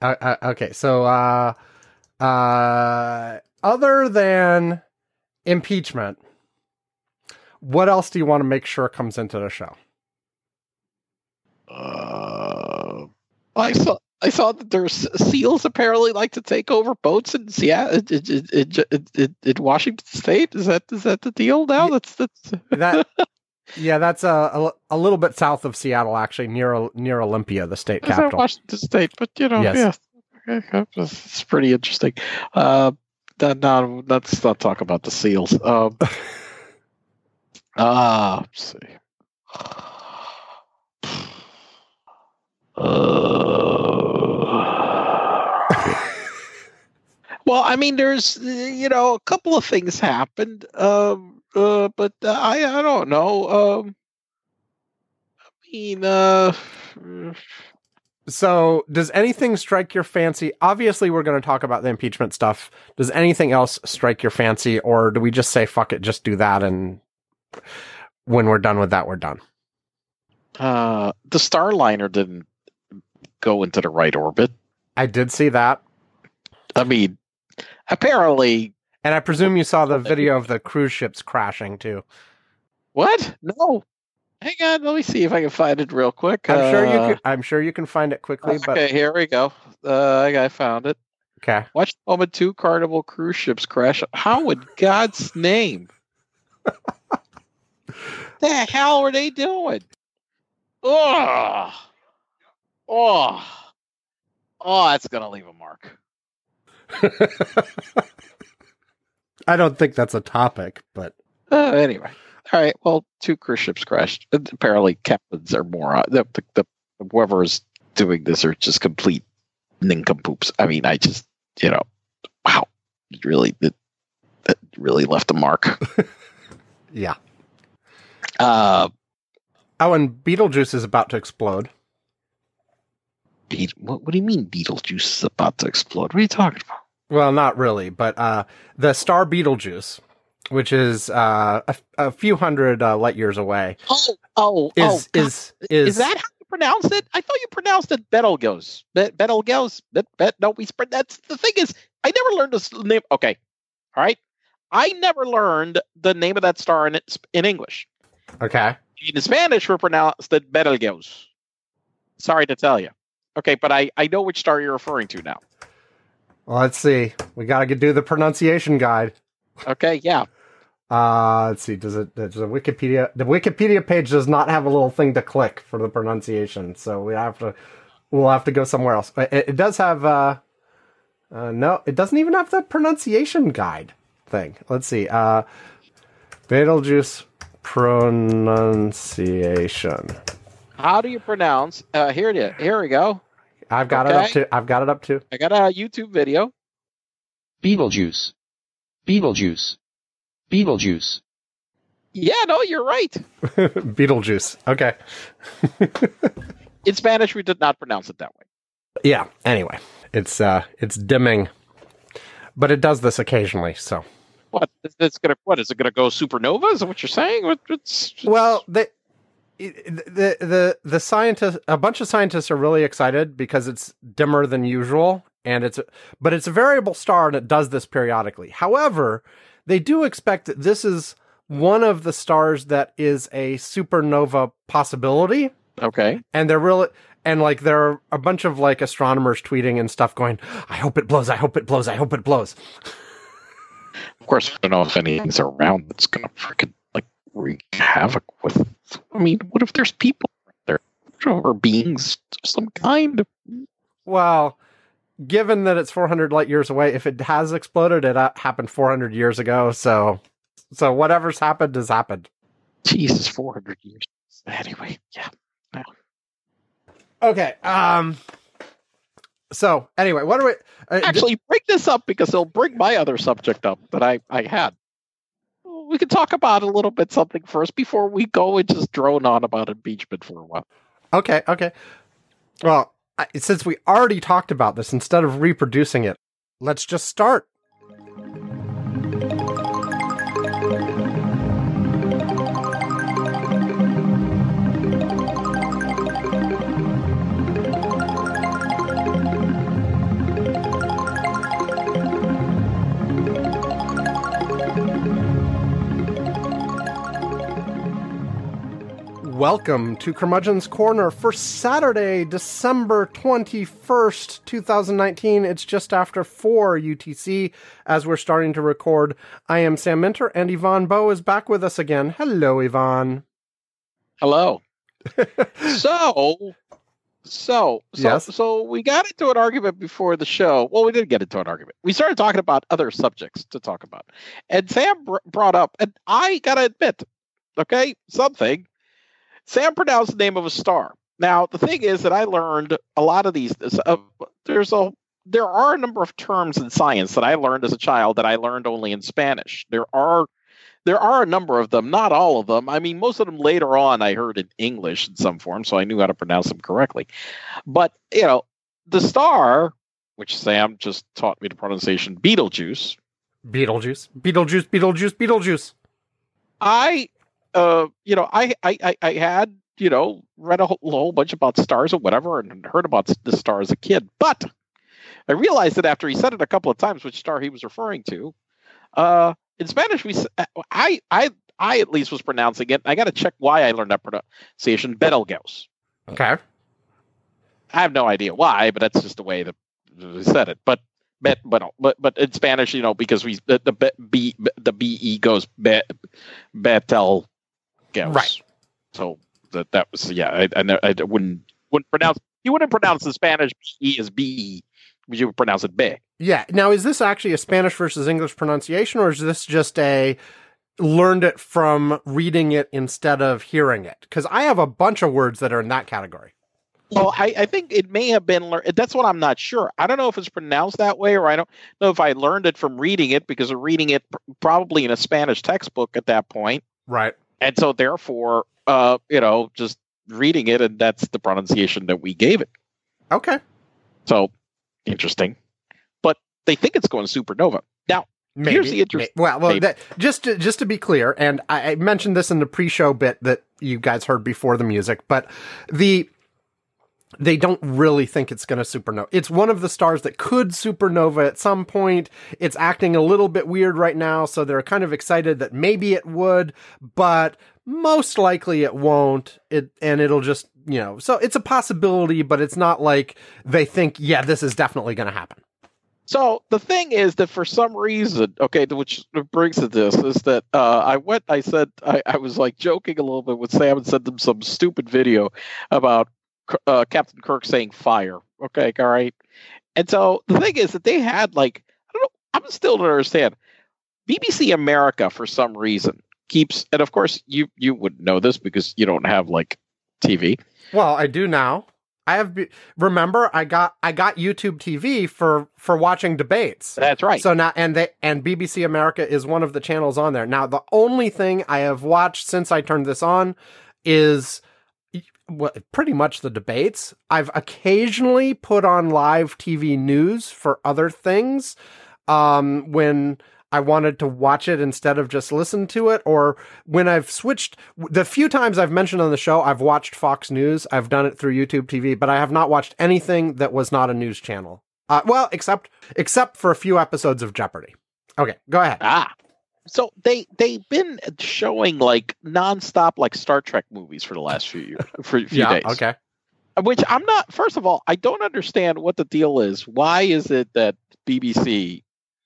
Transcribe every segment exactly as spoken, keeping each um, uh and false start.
Uh, uh, okay, so uh, uh, other than impeachment, what else do you want to make sure comes into the show? Uh, I saw I saw that there's seals apparently like to take over boats in Seattle, in, in, in, in Washington State. Is that is that the deal now? That's that's that. Yeah, that's a, a a little bit south of Seattle, actually, near near Olympia, the state capital. Washington State, but you know, yes. yeah, okay, it's pretty interesting. Uh, no, let's not talk about the seals. Um, ah, let's see. Uh, well, I mean, there's you know a couple of things happened, um, uh, but uh, I I don't know. Um, I mean, uh, so does anything strike your fancy? Obviously, we're going to talk about the impeachment stuff. Does anything else strike your fancy, or do we just say fuck it, just do that, and when we're done with that, we're done? Uh, the Starliner didn't go into the right orbit. I did see that. I mean, apparently, and I presume you saw the video of the cruise ships crashing too. What? No. Hang on, let me see if I can find it real quick. I'm uh, sure you can. I'm sure you can find it quickly. Okay, but here we go. Uh, I found it. Okay. Watch moment two Carnival cruise ships crash. How in God's name? The hell are they doing? Oh, oh, oh! That's gonna leave a mark. I don't think that's a topic, but uh, anyway. All right. Well, two cruise ships crashed. Apparently, captains are more. The, the, the whoever is doing this are just complete nincompoops. I mean, I just you know, wow, it really that that really left a mark. Yeah. Uh, oh, and Beetlejuice is about to explode. Be- what, what do you mean Beetlejuice is about to explode? What are you talking about? Well, not really, but uh, the star Beetlejuice, which is uh, a, a few hundred uh, light years away. Oh, oh, is, oh! Is, is is is that how you pronounce it? I thought you pronounced it Betelgeuse. Be- Betelgeuse. Bet, bet, no, we spread. That's the thing is, I never learned this name. Okay, all right. I never learned the name of that star in in English. Okay. In Spanish, we pronounced it Betelgeuse. Sorry to tell you. Okay, but I, I know which star you're referring to now. Well, let's see. We got to do the pronunciation guide. Okay, yeah. Uh, let's see. Does it? Does the Wikipedia? The Wikipedia page does not have a little thing to click for the pronunciation, so we have to. We'll have to go somewhere else. It, it does have. Uh, uh, no, it doesn't even have the pronunciation guide thing. Let's see. Uh, Betelgeuse pronunciation. How do you pronounce? Uh, here it is. Here we go. I've got okay. it up to. I've got it up to. I got a YouTube video. Beetlejuice. Beetlejuice. Beetlejuice. Yeah, no, you're right. Beetlejuice. Okay. In Spanish, we did not pronounce it that way. Yeah. Anyway, it's uh, it's dimming, but it does this occasionally. So. What? It's gonna. What is it gonna go supernova? Is that what you're saying? What, it's, it's... Well, they. The the the scientists, a bunch of scientists are really excited because it's dimmer than usual, and it's a, but it's a variable star and it does this periodically. However, they do expect that this is one of the stars that is a supernova possibility. Okay, and they're really and like there are a bunch of like astronomers tweeting and stuff going, "I hope it blows! I hope it blows! I hope it blows!" Of course, I don't know if anything's around that's gonna freaking like wreak havoc with. I mean, what if there's people there or beings of some kind? Well, given that it's four hundred light years away, if it has exploded, it happened four hundred years ago. So, so whatever's happened has happened. Jesus, four hundred years. Anyway, yeah. yeah. Okay. Um. So anyway, what do we uh, actually d- bring this up because it'll bring my other subject up that I I had. We can talk about a little bit something first before we go and just drone on about impeachment for a while. Okay, okay. Well, I, since we already talked about this, instead of reproducing it, let's just start. Welcome to Curmudgeon's Corner for Saturday, December twenty-first, twenty nineteen. It's just after four U T C as we're starting to record. I am Sam Minter, and Yvonne Bowe is back with us again. Hello, Yvonne. Hello. so, so, so, Yes? so we got into an argument before the show. Well, we didn't get into an argument. We started talking about other subjects to talk about. And Sam br- brought up, and I got to admit, okay, something. Sam pronounced the name of a star. Now, the thing is that I learned a lot of these. Uh, there's a there are a number of terms in science that I learned as a child that I learned only in Spanish. There are there are a number of them, not all of them. I mean, most of them later on I heard in English in some form, so I knew how to pronounce them correctly. But you know, the star, which Sam just taught me the pronunciation, Beetlejuice. Beetlejuice, Beetlejuice, Beetlejuice, Beetlejuice. I. Uh, you know, I, I, I had, you know, read a whole, a whole bunch about stars or whatever and heard about the star as a kid. But I realized that after he said it a couple of times, which star he was referring to, uh, in Spanish, we I, I, I at least was pronouncing it. I got to check why I learned that pronunciation, Betelgeuse. Okay. I have no idea why, but that's just the way that we said it. But bet, but but but in Spanish, you know, because we the the b the be goes be, Betel. Gauss. Right. So that that was yeah. I, I, I wouldn't wouldn't pronounce you wouldn't pronounce the Spanish E as B, but you would pronounce it B. Yeah. Now, is this actually a Spanish versus English pronunciation, or is this just a learned it from reading it instead of hearing it? Because I have a bunch of words that are in that category. Well, I, I think it may have been learned. That's what I'm not sure. I don't know if it's pronounced that way, or I don't know if I learned it from reading it because of reading it pr- probably in a Spanish textbook at that point. Right. And so, therefore, uh, you know, just reading it, and that's the pronunciation that we gave it. Okay. So, interesting. But they think it's going supernova. Now, Maybe. here's the interesting. Well, well, that, just to, just to be clear, and I, I mentioned this in the pre-show bit that you guys heard before the music, but the they don't really think it's going to supernova. It's one of the stars that could supernova at some point. It's acting a little bit weird right now, so they're kind of excited that maybe it would, but most likely it won't. It and it'll just, you know, so it's a possibility, but it's not like they think, yeah, this is definitely going to happen. So the thing is that for some reason, okay, which brings to this is that uh, I went, I said, I, I was like joking a little bit with Sam and sent them some stupid video about uh, Captain Kirk saying fire. Okay, all right. And so the thing is that they had like, I don't know, I'm still don't understand. B B C America, for some reason, keeps, and of course you, you wouldn't know this because you don't have like T V. Well, I do now. I have, remember, I got, I got YouTube T V for, for watching debates. That's right. So now, and they, and B B C America is one of the channels on there. Now, the only thing I have watched since I turned this on is well, pretty much the debates. I've occasionally put on live T V news for other things, um, when I wanted to watch it instead of just listen to it, or when I've switched, the few times I've mentioned on the show, I've watched Fox News. I've done it through YouTube T V, but I have not watched anything that was not a news channel. Uh, well, except, except for a few episodes of Jeopardy. Okay, go ahead. Ah, so they, they've been showing like nonstop, like Star Trek movies for the last few years, for a few Yeah, days. okay. Which I'm not, first of all, I don't understand what the deal is. Why is it that B B C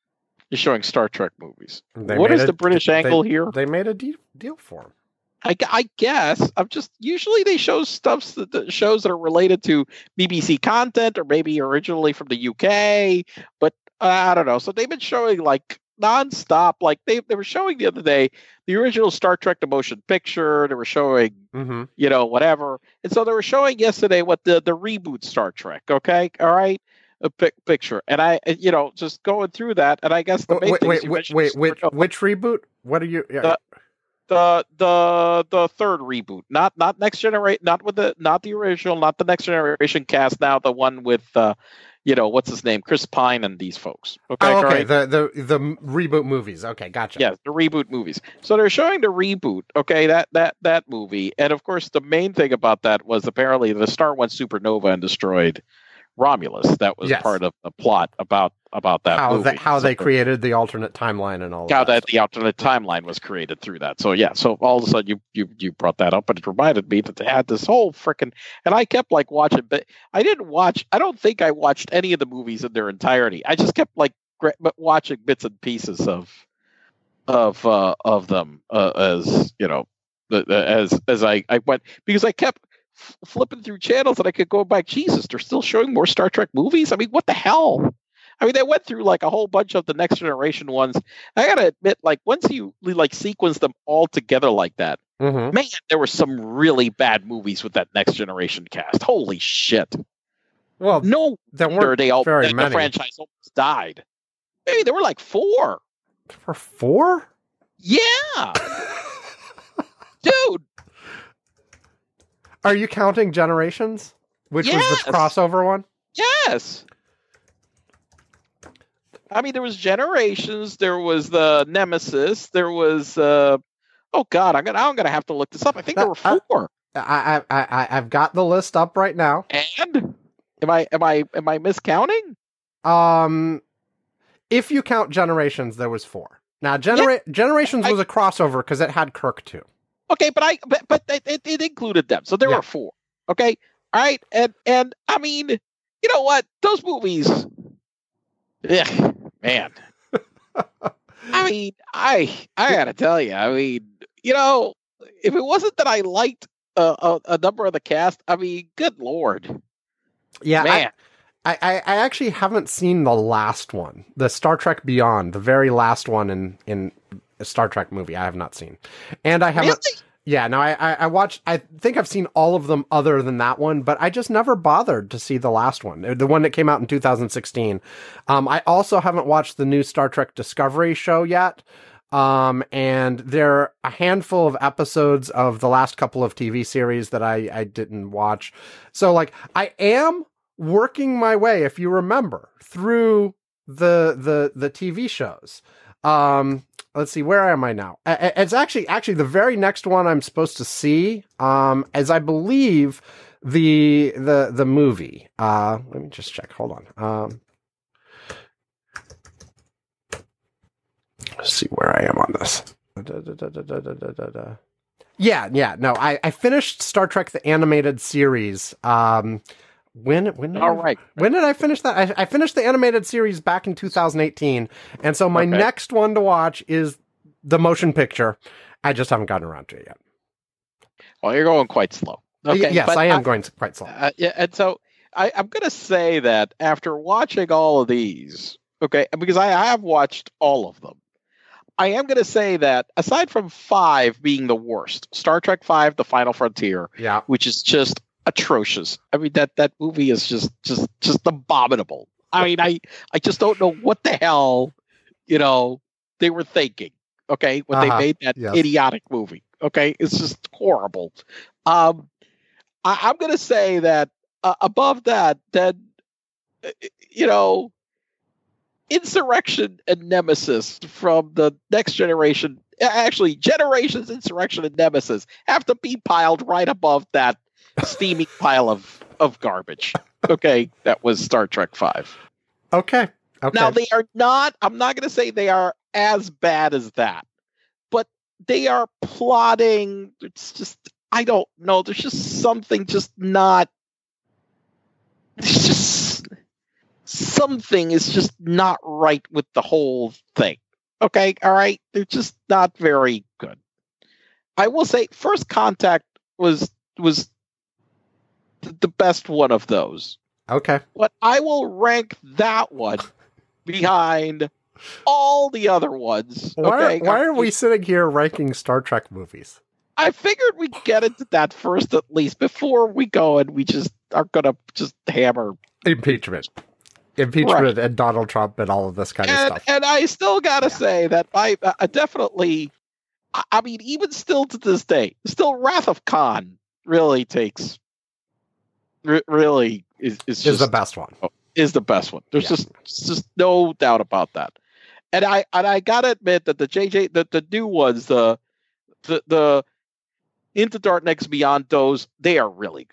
is showing Star Trek movies? They What made is a- the British they- angle here? They made a de- deal for him. I, I guess I'm just usually they show stuff that, that shows that are related to B B C content or maybe originally from the U K, but uh, I don't know. So they've been showing like nonstop. Like they they were showing the other day the original Star Trek the motion picture. They were showing Mm-hmm. you know whatever, and so they were showing yesterday what the the reboot Star Trek. Okay, all right. A pic- picture, and I, you know, just going through that, and I guess the main Wait, thing is wait, you wait, mentioned wait, which, supernova. which reboot? What are you? Yeah. The- the the the third reboot, not not next generation, not with the not the original, not the next generation cast. Now the one with, uh, you know, what's his name, Chris Pine and these folks. Okay, Oh, all okay. right? The the the reboot movies. Okay, gotcha. Yeah, the reboot movies. So they're showing the reboot. Okay, that that that movie, and of course the main thing about that was apparently the star went supernova and destroyed Romulus. That was Yes. part of the plot about about that how movie. they, how So- they created the alternate timeline and all of how that. that the alternate timeline was created through that. So yeah, so all of a sudden you you you brought that up, but it reminded me that they had this whole freaking, and I kept like watching, but I didn't watch. I don't think I watched any of the movies in their entirety. I just kept like gra- but watching bits and pieces of of uh, of them uh, as you know the, the, as as I I went, because I kept f- flipping through channels and I could go back. Jesus, they're still showing more Star Trek movies. I mean, what the hell? I mean, they went through like a whole bunch of the Next Generation ones. I gotta admit, like once you like sequence them all together like that, Mhm. man, there were some really bad movies with that Next Generation cast. Holy shit! Well, No there wonder weren't they all very the, many. the franchise almost died. Maybe there were like four. for four? Yeah, dude. Are you counting Generations, which was Yes. the crossover one? Yes. I mean, there was Generations. There was the Nemesis. There was. Uh, oh God, I'm gonna. I'm gonna have to look this up. I think there were Uh, uh, four. I, I, I, I've got the list up right now. And am I? Am I? Am I miscounting? Um, if you count Generations, there was four. Now, Genera- Generations I- was a crossover because it had Kirk too. Okay, but I. But, but it, it, it included them, so there Yeah. were four. Okay, all right, and and I mean, you know what? Those movies. Yeah, man. I mean, I I gotta tell you, I mean, you know, if it wasn't that I liked uh, a, a number of the cast, I mean, good lord, Yeah, man. I, I, I actually haven't seen the last one, the Star Trek Beyond, the very last one in in a Star Trek movie. I have not seen, and I haven't. Really? Yeah, no, I, I I watched. I think I've seen all of them other than that one, but I just never bothered to see the last one, the one that came out in two thousand sixteen. Um, I also haven't watched the new Star Trek Discovery show yet. Um, and there are a handful of episodes of the last couple of T V series that I, I didn't watch. So like, I am working my way, if you remember, through the, the, the T V shows. Um, let's see, where am I now? I- I- It's actually, actually the very next one I'm supposed to see, um, as I believe the, the, the movie. Uh, let me just check. Hold on. Um, Let's see where I am on this. Da, da, da, da, da, da, da, da. Yeah, yeah. No, I, I finished Star Trek the animated series. Um, when when did All I, right. when did I finish that? I, I finished the animated series back in two thousand eighteen, and so my Okay. next one to watch is the motion picture. I just haven't gotten around to it yet. Well, you're going quite slow. Okay, Y- yes, but I am going quite slow. Uh, yeah, and so I, I'm going to say that after watching all of these, okay, because I have watched all of them, I am going to say that aside from five being the worst, Star Trek Five: The Final Frontier, Yeah. which is just atrocious. I mean that that movie is just just just abominable. I mean, I I just don't know what the hell, you know, they were thinking. Okay, when Uh-huh, they made that yes. idiotic movie. Okay, it's just horrible. Um, I, I'm going to say that uh, above that, then uh, you know, Insurrection and Nemesis from the Next Generation, actually Generations, Insurrection, and Nemesis have to be piled right above that steaming pile of of garbage. Okay, that was Star Trek Five. Okay. Okay. Now they are not. I'm not going to say they are as bad as that, but they are plotting. It's just I don't know. There's just something just not. It's just something is just not right with the whole thing. Okay, all right. They're just not very good. I will say, First Contact was was th- the best one of those. okay. But I will rank that one behind all the other ones. Why, Okay, why are we sitting here ranking Star Trek movies? I figured we'd get into that first, at least before we go, and we just are gonna just hammer. Impeachment. Impeachment and Donald Trump and all of this kind of And stuff. and I still gotta Yeah. say that I uh, definitely. I, I mean, even still to this day, still Wrath of Khan really takes. Re- really is is Is just the best one. is the best one. There's Yeah. just just no doubt about that. And I and I gotta admit that the J J the, the new ones, the the the Into Darkness Beyond, those they are really good.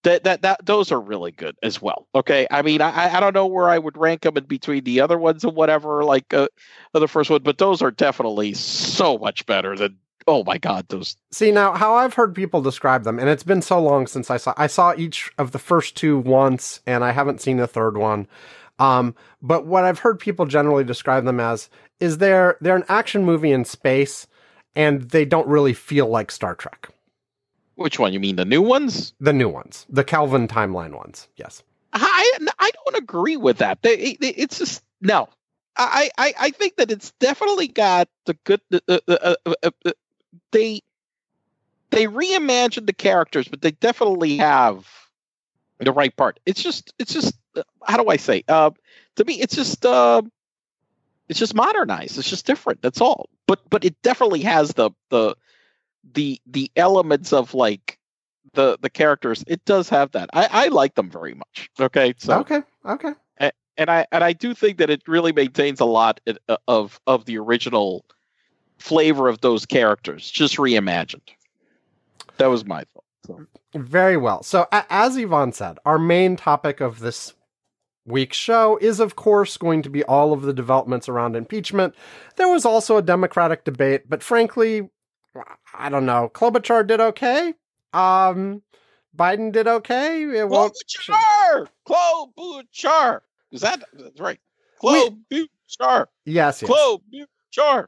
that that that those are really good as well. Okay, I mean, I I don't know where I would rank them in between the other ones and whatever, like uh, the first one, but those are definitely so much better than. Oh my God, those. See, now how I've heard people describe them, and it's been so long since I saw I saw each of the first two once, and I haven't seen the third one. Um, but what I've heard people generally describe them as is they're they're an action movie in space, and they don't really feel like Star Trek. Which one? You mean the new ones? The new ones, the Kelvin timeline ones. Yes. I I don't agree with that. They, they, it's just no. I, I I think that it's definitely got the good. Uh, uh, uh, uh, they they reimagined the characters, but they definitely have the right part. It's just it's just uh, how do I say? Uh, to me, it's just uh, it's just modernized. It's just different. That's all. But but it definitely has the the the the elements of like the the characters. It does have that. I, I like them very much. Okay. So Okay. Okay. and, and I and I do think that it really maintains a lot of of the original flavor of those characters, just reimagined. That was my thought. So. Very well. So, a- as Yvonne said, our main topic of this week's show is, of course, going to be all of the developments around impeachment. There was also a Democratic debate, but frankly, I don't know. Klobuchar did okay. Um, Biden did okay. It won't... Klobuchar! Klobuchar! Is that that's right? Klobuchar! Yes, yes. Klobuchar!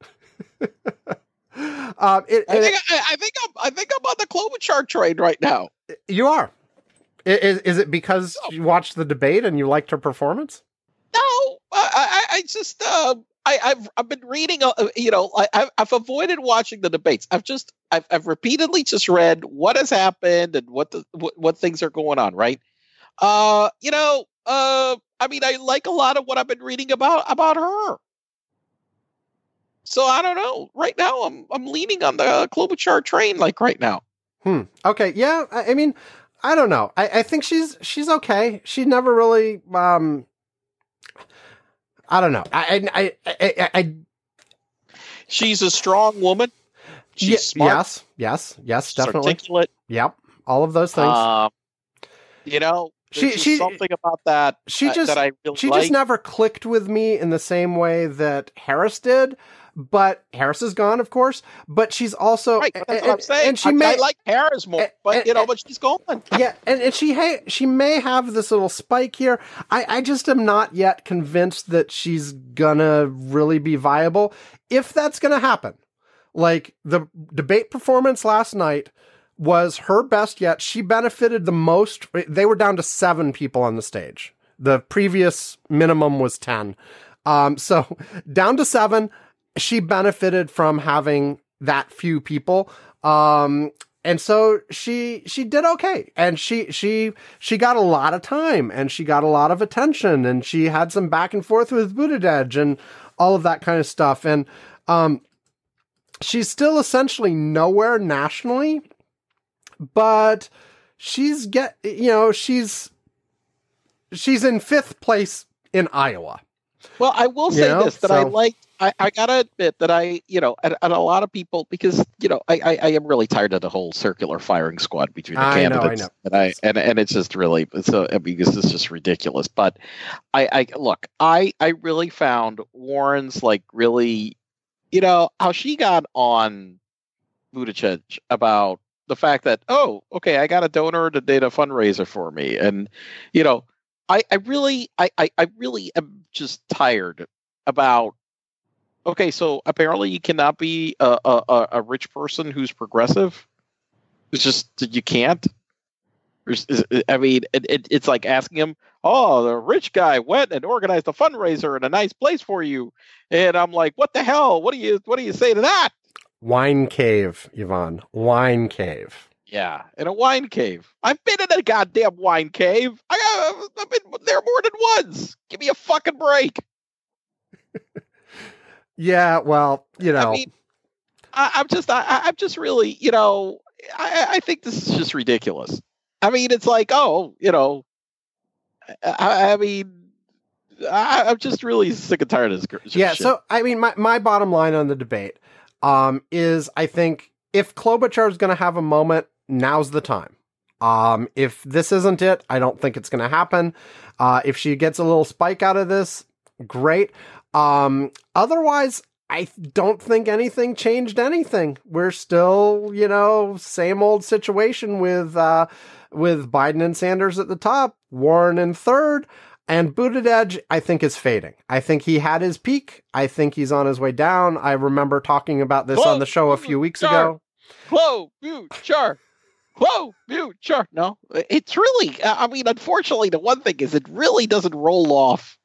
um, it, I, it, think, I, I think I'm I think I'm on the Klobuchar train right now. You are. Is, is it because No. you watched the debate and you liked her performance? No, I I, I just uh, I I've I've been reading. Uh, you know, I I've, I've avoided watching the debates. I've just I've I've repeatedly just read what has happened and what the what, what things are going on. Right. Uh, you know, uh, I mean, I like a lot of what I've been reading about about her. So I don't know. Right now, I'm I'm leaning on the Klobuchar train, like right now. Hmm. Okay. Yeah. I, I mean, I don't know. I, I think she's she's okay. She never really. Um, I don't know. I I I. I, I She's a strong woman. She's y- smart. Yes. Yes. Yes. She's Definitely. articulate. Yep. All of those things. Um, you know, She- there's just she- something about that. she uh, just- that I really she like. just never clicked with me in the same way that Harris did. But Harris is gone, of course. But she's also Right, that's and, what I'm saying. And she I, may I like Harris more, and- but and- you know, and- but she's gone. Yeah, and, and she ha- she may have this little spike here. I, I just am not yet convinced that she's gonna really be viable. If that's gonna happen, like the debate performance last night was her best yet. She benefited the most. They were down to seven people on the stage. The previous minimum was ten. Um, so down to seven. She benefited from having that few people. Um, and so she, she did okay. And she, she, she got a lot of time and she got a lot of attention and she had some back and forth with Buttigieg and all of that kind of stuff. And, um, she's still essentially nowhere nationally, but she's get, you know, she's, she's in fifth place in Iowa. Well, I will say You know, this, that I so- liked, I, I gotta admit that I, you know, and, and a lot of people, because, you know, I, I, I am really tired of the whole circular firing squad between the I know, I candidates. know. And I, and, and it's just really, it's a, I mean, this is just ridiculous. But I, I, look, I, I really found Warren's like really, you know, how she got on Buttigieg about the fact that, oh, okay, I got a donor to did a fundraiser for me. And, you know, I, I really, I, I, I really am just tired about, okay, so apparently you cannot be a, a, a rich person who's progressive. It's just you can't. There's, I mean, it, it, it's like asking him, oh, the rich guy went and organized a fundraiser in a nice place for you, and I'm like, what the hell? What do you what do you say to that? Wine cave, Yvonne. Wine cave. Yeah, in a wine cave. I've been in a goddamn wine cave. I got, I've been there more than once. Give me a fucking break. Yeah, well, you know. I mean, I, I'm just, I, I'm just really, you know, I, I think this is just ridiculous. I mean, it's like, oh, you know, I, I mean, I, I'm just really sick and tired of this. gr- yeah, shit. so, I mean, my, my bottom line on the debate um, is I think if Klobuchar is going to have a moment, now's the time. Um, if this isn't it, I don't think it's going to happen. Uh, if she gets a little spike out of this, great. Um, otherwise, I don't think anything changed anything. We're still, you know, same old situation with, uh, with Biden and Sanders at the top, Warren in third, and Buttigieg, I think, is fading. I think he had his peak. I think he's on his way down. I remember talking about this Whoa, on the show a few weeks sure. ago. Whoa, mute, sure. Whoa, mute, sure. No, it's really, I mean, unfortunately, the one thing is it really doesn't roll off,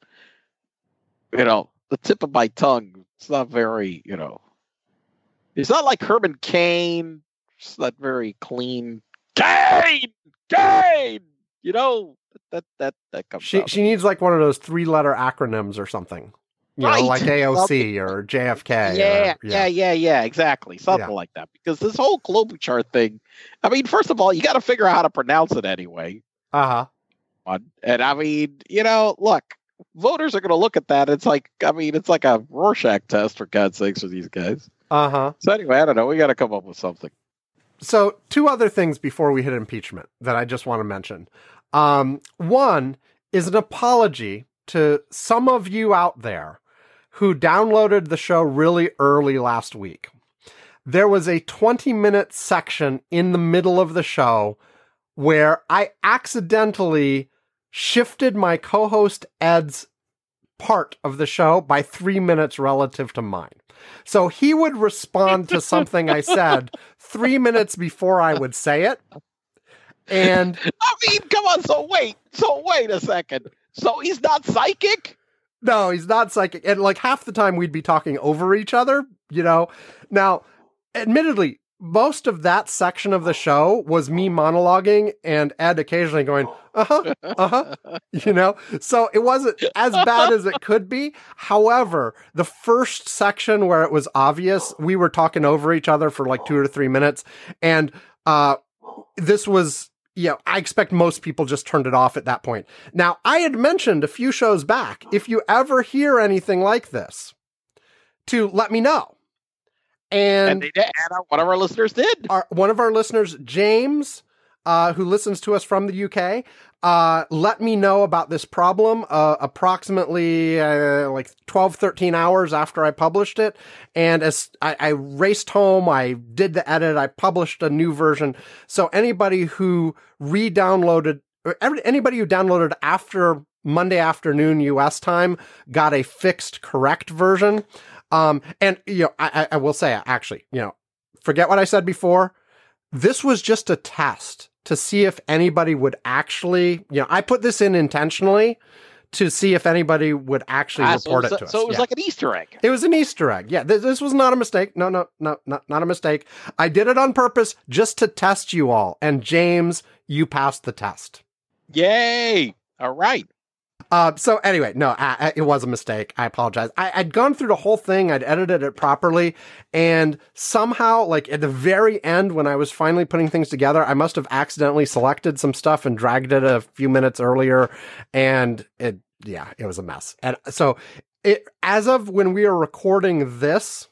you know, the tip of my tongue. It's not very, you know, it's not like Herman Cain. It's not very clean. Cain! Cain! You know, that that that comes She out. she needs like one of those three letter acronyms or something. You Right. know, like A O C Something. or J F K. Yeah, or, yeah, yeah, yeah, exactly. Something Yeah. like that. Because this whole Klobuchar thing, I mean, first of all, you got to figure out how to pronounce it anyway. Uh huh. And I mean, you know, look, voters are going to look at that. It's like, I mean, it's like a Rorschach test, for God's sakes, for these guys. Uh huh. So anyway, I don't know. We got to come up with something. So, two other things before we hit impeachment that I just want to mention. Um, one is an apology to some of you out there who downloaded the show really early last week. There was a twenty minute section in the middle of the show where I accidentally shifted my co-host Ed's part of the show by three minutes relative to mine. So he would respond to something I said three minutes before I would say it. And I mean, come on. So wait. So wait a second. So he's not psychic? no, he's not psychic. And like half the time we'd be talking over each other, you know. Now, admittedly, most of that section of the show was me monologuing and Ed occasionally going, uh-huh, uh-huh, you know? So it wasn't as bad as it could be. However, the first section where it was obvious, we were talking over each other for like two or three minutes. And uh, this was, you know, I expect most people just turned it off at that point. Now, I had mentioned a few shows back, if you ever hear anything like this, to let me know. And, And they did. And our, one of our listeners did. our, one of our listeners, James, uh, who listens to us from the U K, uh, let me know about this problem uh, approximately uh, like twelve, thirteen hours after I published it. And as I, I raced home, I did the edit, I published a new version. So anybody who re-downloaded, or every, anybody who downloaded after Monday afternoon U S time got a fixed, correct version. Um, and, you know, I, I will say, actually, you know, forget what I said before. This was just a test to see if anybody would actually, you know, I put this in intentionally to see if anybody would actually Ah, report so, it to us. So it was Yeah. like an Easter egg. It was an Easter egg. Yeah, this, this was not a mistake. No, no, no, not, not a mistake. I did it on purpose just to test you all. And James, you passed the test. Yay. All right. Uh, so anyway, no, I, I, it was a mistake. I apologize. I, I'd gone through the whole thing. I'd edited it properly. And somehow, like at the very end, when I was finally putting things together, I must have accidentally selected some stuff and dragged it a few minutes earlier. And it, yeah, it was a mess. And so it, as of when we are recording this,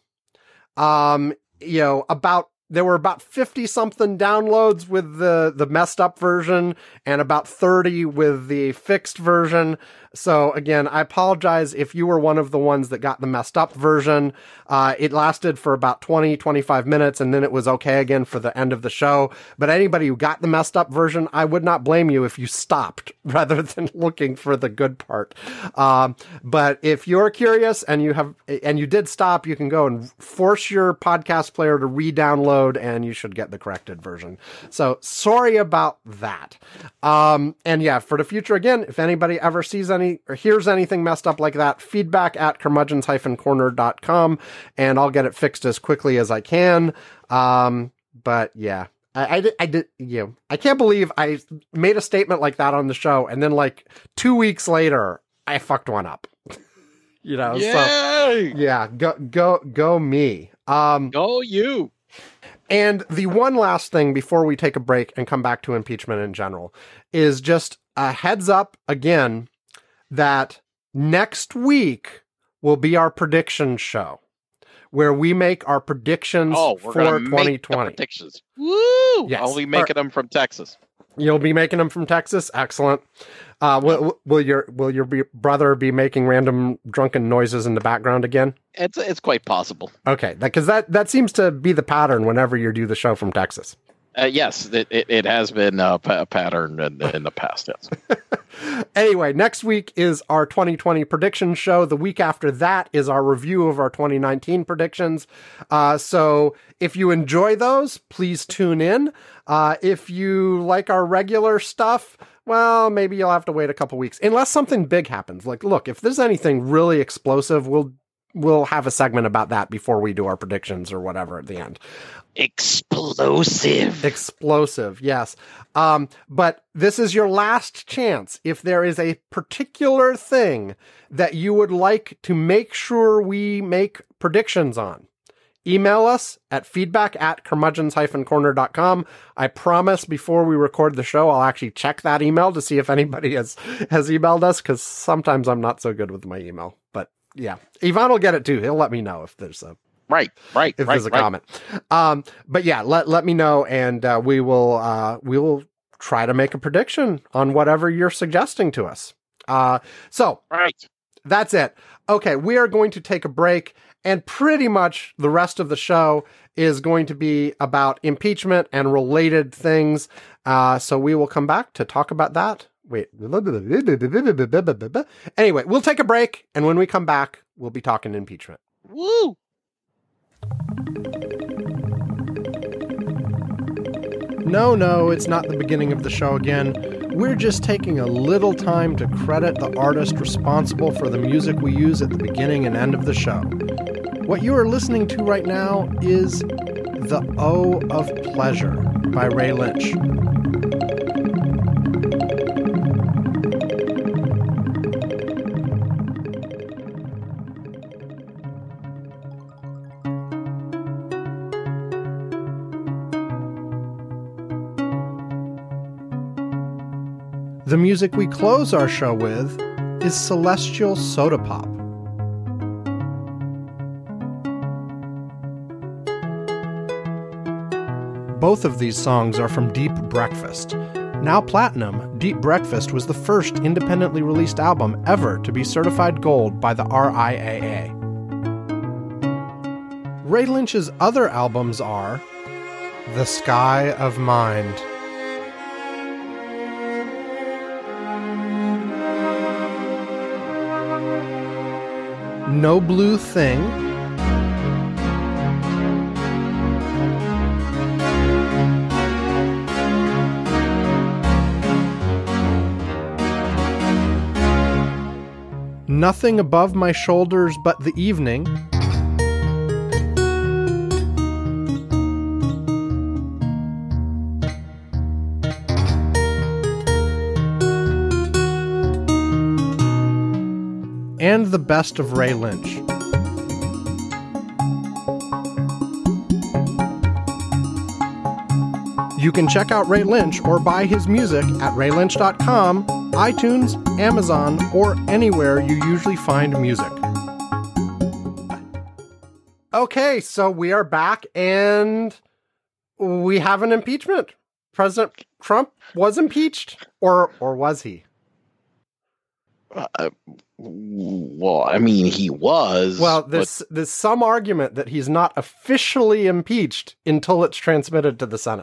um, you know, about, there were about fifty something downloads with the, the messed up version and about thirty with the fixed version. So again, I apologize if you were one of the ones that got the messed up version. Uh, it lasted for about twenty, twenty-five minutes and then it was okay again for the end of the show. But anybody who got the messed up version, I would not blame you if you stopped rather than looking for the good part. Um, but if you're curious and you have, and you did stop, you can go and force your podcast player to re-download and you should get the corrected version. So sorry about that. Um, and yeah, for the future, again, if anybody ever sees any or hears anything messed up like that, feedback at curmudgeons dash corner dot com and I'll get it fixed as quickly as I can. Um, but yeah, I, I did, I did, you know, I can't believe I made a statement like that on the show. And then like two weeks later, I fucked one up, you know, Yay! so yeah, go, go, go me. Um, Go you. And the one last thing before we take a break and come back to impeachment in general is just a heads up again that next week will be our prediction show where we make our predictions Oh, we're for gonna twenty make the twenty. predictions. Woo! Yes. I'll be making them from Texas. You'll be making them from Texas? Excellent. Uh, will, will your will your be, brother be making random drunken noises in the background again? It's it's quite possible. Okay, because that, that seems to be the pattern whenever you do the show from Texas. Uh, yes, it, it, it has been a, pa- a pattern in, in the past, yes. Anyway, next week is our twenty twenty prediction show. The week after that is our review of our twenty nineteen predictions. Uh, so if you enjoy those, please tune in. Uh, if you like our regular stuff, well, maybe you'll have to wait a couple weeks. Unless something big happens. Like, look, if there's anything really explosive, we'll we'll have a segment about that before we do our predictions or whatever at the end. Explosive. Explosive, yes. Um, but this is your last chance. If there is a particular thing that you would like to make sure we make predictions on, email us at feedback at curmudgeons dash corner dot com. I promise before we record the show, I'll actually check that email to see if anybody has, has emailed us, because sometimes I'm not so good with my email. But yeah, Ivan will get it too. He'll let me know if there's a Right, right, if right, there's a right. comment. Um, but yeah, let let me know, and uh, we will uh, we will try to make a prediction on whatever you're suggesting to us. Uh, so Right. that's it. Okay, we are going to take a break, and pretty much the rest of the show is going to be about impeachment and related things. Uh, so we will come back to talk about that. Wait. Anyway, we'll take a break, and when we come back, we'll be talking impeachment. Woo! No, no, it's not the beginning of the show again. We're just taking a little time to credit the artist responsible for the music we use at the beginning and end of the show. What you are listening to right now is The O of Pleasure by Ray Lynch. The music we close our show with is Celestial Soda Pop. Both of these songs are from Deep Breakfast. Now platinum, Deep Breakfast was the first independently released album ever to be certified gold by the R I A A. Ray Lynch's other albums are The Sky of Mind, No Blue Thing, Nothing Above My Shoulders But the Evening, and The Best of Ray Lynch. You can check out Ray Lynch or buy his music at ray lynch dot com, iTunes, Amazon, or anywhere you usually find music. Okay, so we are back, and we have an impeachment. President Trump was impeached, or or was he? Uh, well, I mean, he was. Well, there's, but... there's some argument that he's not officially impeached until it's transmitted to the Senate.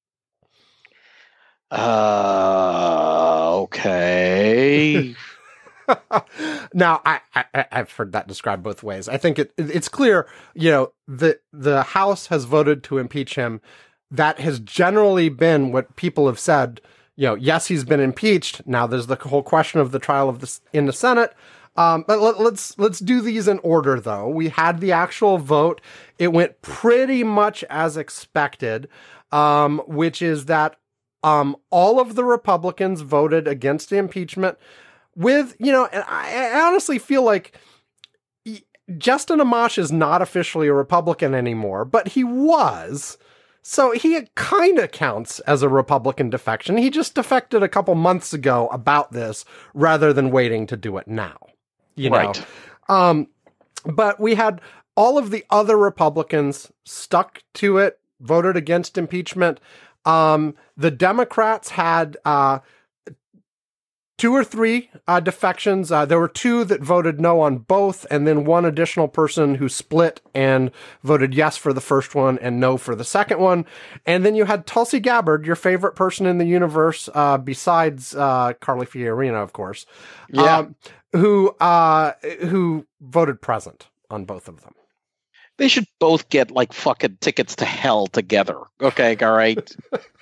Uh, okay. Now, I, I, I've heard that described both ways. I think it, it's clear, you know, the, the House has voted to impeach him. That has generally been what people have said. You know, yes, he's been impeached. Now there's the whole question of the trial of this in the Senate. Um, but let, let's let's do these in order, though. We had the actual vote. It went pretty much as expected, um, which is that um, all of the Republicans voted against the impeachment. With, you know, and I, I honestly feel like Justin Amash is not officially a Republican anymore, but he was. So he kind of counts as a Republican defection. He just defected a couple months ago about this rather than waiting to do it now. You know, Right. um, but we had all of the other Republicans stuck to it, voted against impeachment. Um, the Democrats had uh, two or three uh, defections. Uh, there were two that voted no on both, and then one additional person who split and voted yes for the first one and no for the second one. And then you had Tulsi Gabbard, your favorite person in the universe, uh, besides uh, Carly Fiorina, of course, Yeah. um, who uh, who voted present on both of them. They should both get like fucking tickets to hell together. Okay, all right.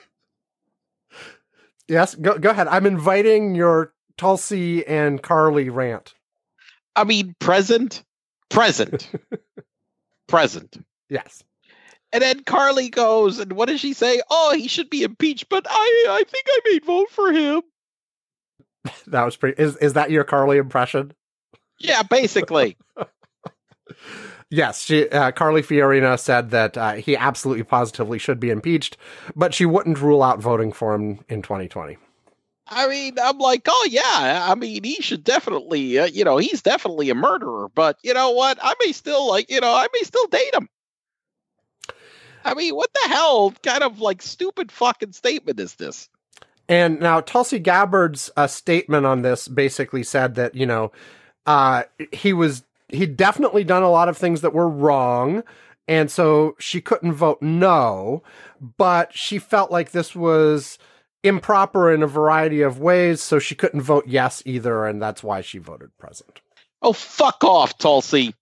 Yes, go go ahead. I'm inviting your Tulsi and Carly rant. I mean, present, present, present. Yes. And then Carly goes, and what does she say? Oh, he should be impeached, but I, I think I may vote for him. That was pretty. Is is that your Carly impression? Yeah, basically. Yes, she, uh, Carly Fiorina said that uh, he absolutely positively should be impeached, but she wouldn't rule out voting for him in twenty twenty. I mean, I'm like, oh yeah, I mean, he should definitely, uh, you know, he's definitely a murderer. But you know what? I may still like, you know, I may still date him. I mean, what the hell kind of like stupid fucking statement is this? And now Tulsi Gabbard's uh, statement on this basically said that, you know, uh, he was, he'd definitely done a lot of things that were wrong. And so she couldn't vote no, but she felt like this was improper in a variety of ways. So she couldn't vote yes either. And that's why she voted present. Oh, fuck off, Tulsi.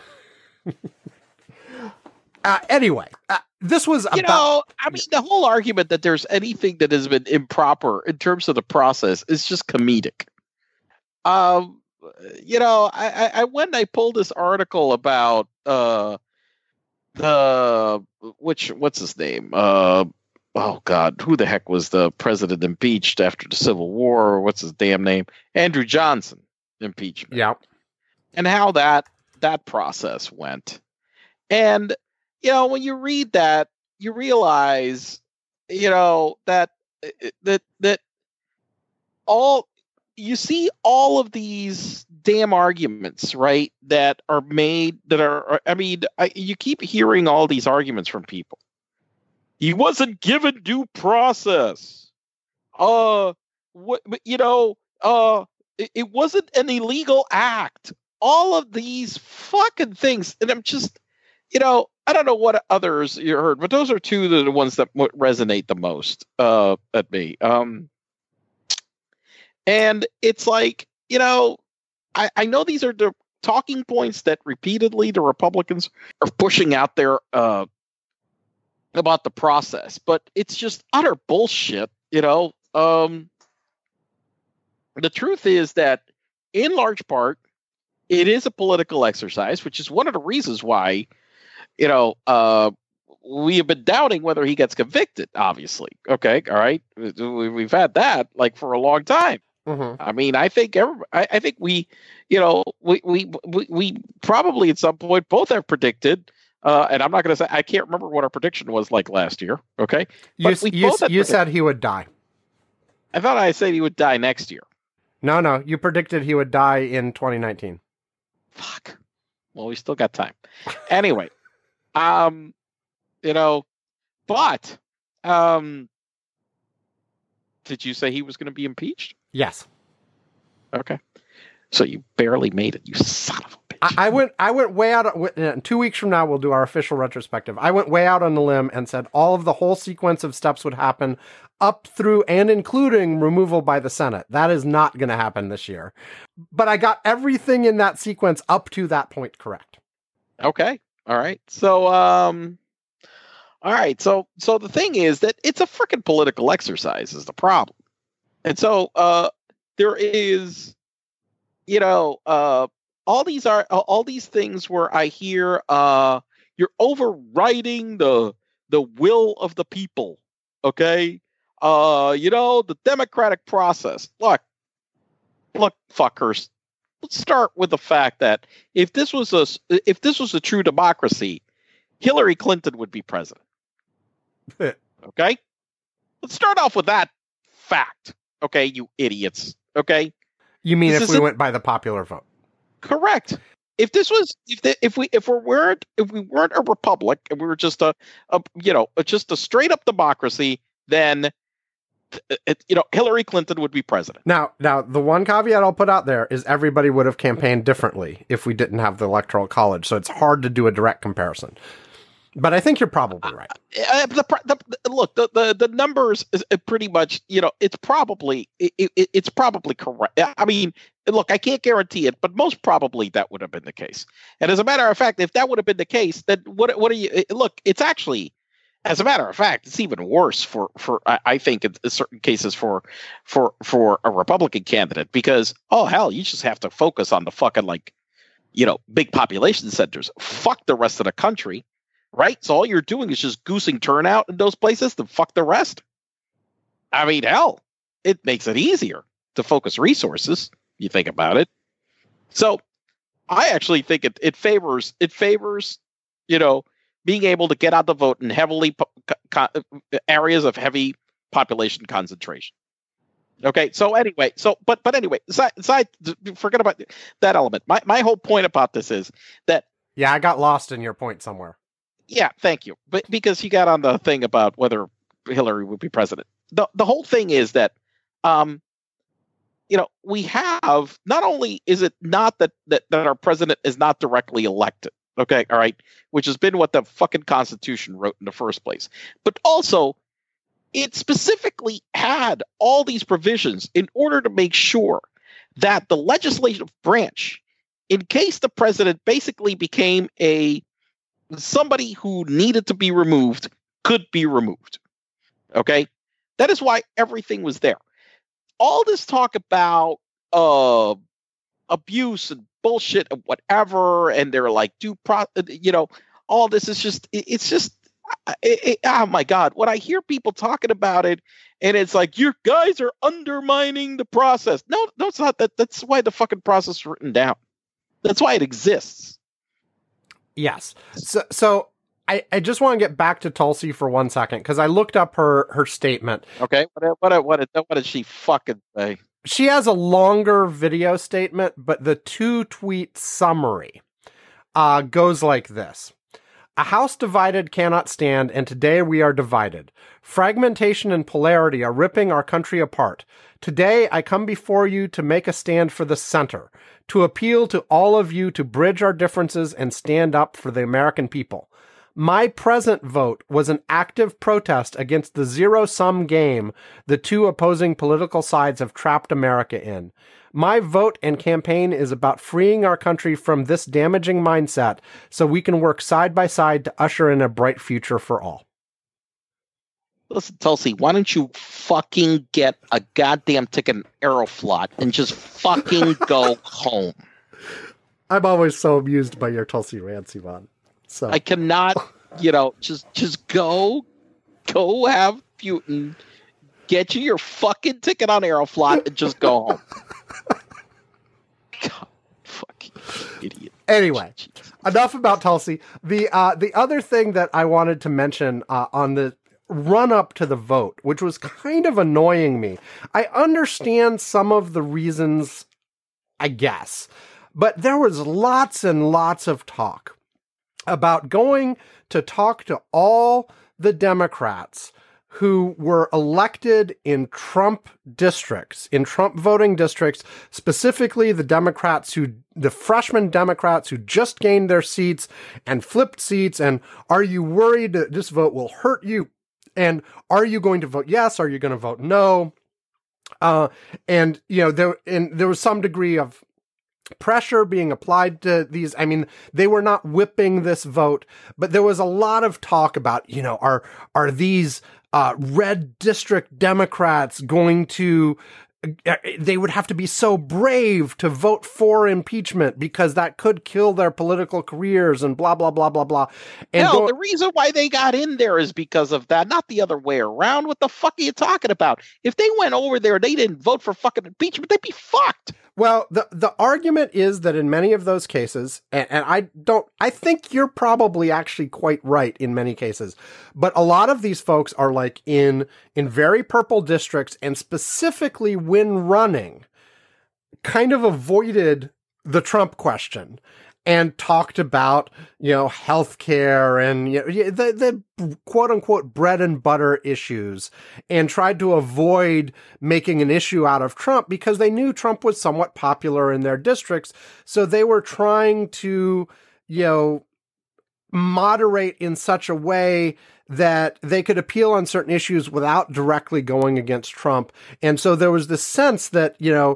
Uh, anyway, uh, this was You about... know, I mean, the whole argument that there's anything that has been improper in terms of the process is just comedic. Um, you know, I, I, I when I pulled this article about uh the which what's his name? Uh, oh God, who the heck was the president impeached after the Civil War? What's his damn name? Andrew Johnson impeachment. Yeah. And how that that process went. And you know, when you read that, you realize, you know, that that that all you see all of these damn arguments, right, that are made that are, I mean, I, you keep hearing all these arguments from people. He wasn't given due process. Uh, what, you know, uh, it, it wasn't an illegal act. All of these fucking things. And I'm just, you know, I don't know what others you heard, but those are two of the ones that resonate the most uh, at me. Um, and it's like, you know, I, I know these are the talking points that repeatedly the Republicans are pushing out there uh, about the process, but it's just utter bullshit, you know. Um, the truth is that, in large part, it is a political exercise, which is one of the reasons why, you know, uh, we have been doubting whether he gets convicted, obviously. Okay, all right. We've had that like for a long time. Mm-hmm. I mean, I think every, I, I think we, you know, we, we, we, we probably at some point both have predicted, uh, and I'm not going to say, I can't remember what our prediction was like last year. Okay. You, But we you, both had you predict- said he would die. I thought I said he would die next year. No, no. You predicted he would die in twenty nineteen. Fuck. Well, we still got time. Anyway, um, you know, but, um, did you say he was going to be impeached? Yes. Okay. So you barely made it, you son of a bitch. I, I went I went way out. On, two weeks from now, we'll do our official retrospective. I went way out on the limb and said all of the whole sequence of steps would happen up through and including removal by the Senate. That is not going to happen this year. But I got everything in that sequence up to that point correct. Okay. All right. So, um, all right. So, so the thing is that it's a freaking political exercise is the problem. And so, uh, there is, you know, uh, all these are all these things where I hear, uh, you're overriding the, the will of the people. Okay. Uh, you know, the democratic process. Look, look, fuckers. Let's start with the fact that if this was a if this was a true democracy, Hillary Clinton would be president. Okay? Let's start off with that fact. Okay, you idiots. Okay? You mean This if we isn't- went by the popular vote? Correct. If this was if the, if we if we weren't if we weren't a republic and we were just a, a you know just a straight up democracy, then it, you know Hillary Clinton would be president. Now, now the one caveat I'll put out there is everybody would have campaigned differently if we didn't have the Electoral College, so it's hard to do a direct comparison. But I think you're probably right. Uh, the, the, the, look, the, the, the numbers is pretty much, you know, it's probably it, it, it's probably correct. I mean, look, I can't guarantee it, but most probably that would have been the case. And as a matter of fact, if that would have been the case, then what what are you? Look, it's actually, as a matter of fact, it's even worse for for I, I think in certain cases for for for a Republican candidate because oh hell, you just have to focus on the fucking like, you know, big population centers. Fuck the rest of the country. Right? So all you're doing is just goosing turnout in those places to fuck the rest. I mean, hell, it makes it easier to focus resources. You think about it. So I actually think it, it favors, it favors, you know, being able to get out the vote in heavily po- co- areas of heavy population concentration. Okay. So anyway, so, but, but anyway, aside, aside, forget about that element. My, my whole point about this is that. Yeah, I got lost in your point somewhere. Yeah, thank you. But because you got on the thing about whether Hillary would be president. The the whole thing is that um you know, we have not only is it not that, that that our president is not directly elected, okay, all right, which has been what the fucking Constitution wrote in the first place, but also it specifically had all these provisions in order to make sure that the legislative branch, in case the president basically became a somebody who needed to be removed could be removed. Okay. That is why everything was there. All this talk about uh, abuse and bullshit and whatever. And they're like, do pro, you know, all this is just, it, it's just, it, it, oh my God, when I hear people talking about it and it's like, you guys are undermining the process. No, no, it's not that. That's why the fucking process is written down. That's why it exists. Yes. So, so I, I just want to get back to Tulsi for one second because I looked up her, her statement. Okay. What, what, what, what did she fucking say? She has a longer video statement, but the two tweet summary uh, goes like this. A house divided cannot stand, and today we are divided. Fragmentation and polarity are ripping our country apart. Today I come before you to make a stand for the center, to appeal to all of you to bridge our differences and stand up for the American people. My present vote was an active protest against the zero-sum game the two opposing political sides have trapped America in. My vote and campaign is about freeing our country from this damaging mindset so we can work side by side to usher in a bright future for all. Listen, Tulsi, why don't you fucking get a goddamn ticket in Aeroflot and just fucking go home? I'm always so amused by your Tulsi rants, Ivan. So I cannot, you know, just just go, go have Putin get you your fucking ticket on Aeroflot and just go home. God, fucking idiot. Anyway, enough about Tulsi. The uh, the other thing that I wanted to mention uh, on the run up to the vote, which was kind of annoying me. I understand some of the reasons, I guess, but there was lots and lots of talk about going to talk to all the Democrats who were elected in Trump districts, in Trump voting districts, specifically the Democrats who, the freshman Democrats who just gained their seats and flipped seats. And are you worried that this vote will hurt you? And are you going to vote yes? Are you going to vote no? Uh, and, you know, there, and there was some degree of pressure being applied to these. I mean, they were not whipping this vote, but there was a lot of talk about, you know, are, are these, uh, red district Democrats going to, uh, they would have to be so brave to vote for impeachment because that could kill their political careers and blah, blah, blah, blah, blah. And Hell, go- the reason why they got in there is because of that, not the other way around. What the fuck are you talking about? If they went over there, they didn't vote for fucking impeachment, they'd be fucked. Well, the the argument is that in many of those cases, and, and I don't, I think you're probably actually quite right in many cases, but a lot of these folks are like in, in very purple districts and specifically when running, kind of avoided the Trump question. and talked about, you know, healthcare and, you know, the, the quote unquote bread and butter issues, and tried to avoid making an issue out of Trump because they knew Trump was somewhat popular in their districts. So they were trying to, you know, moderate in such a way that they could appeal on certain issues without directly going against Trump. And so there was this sense that, you know,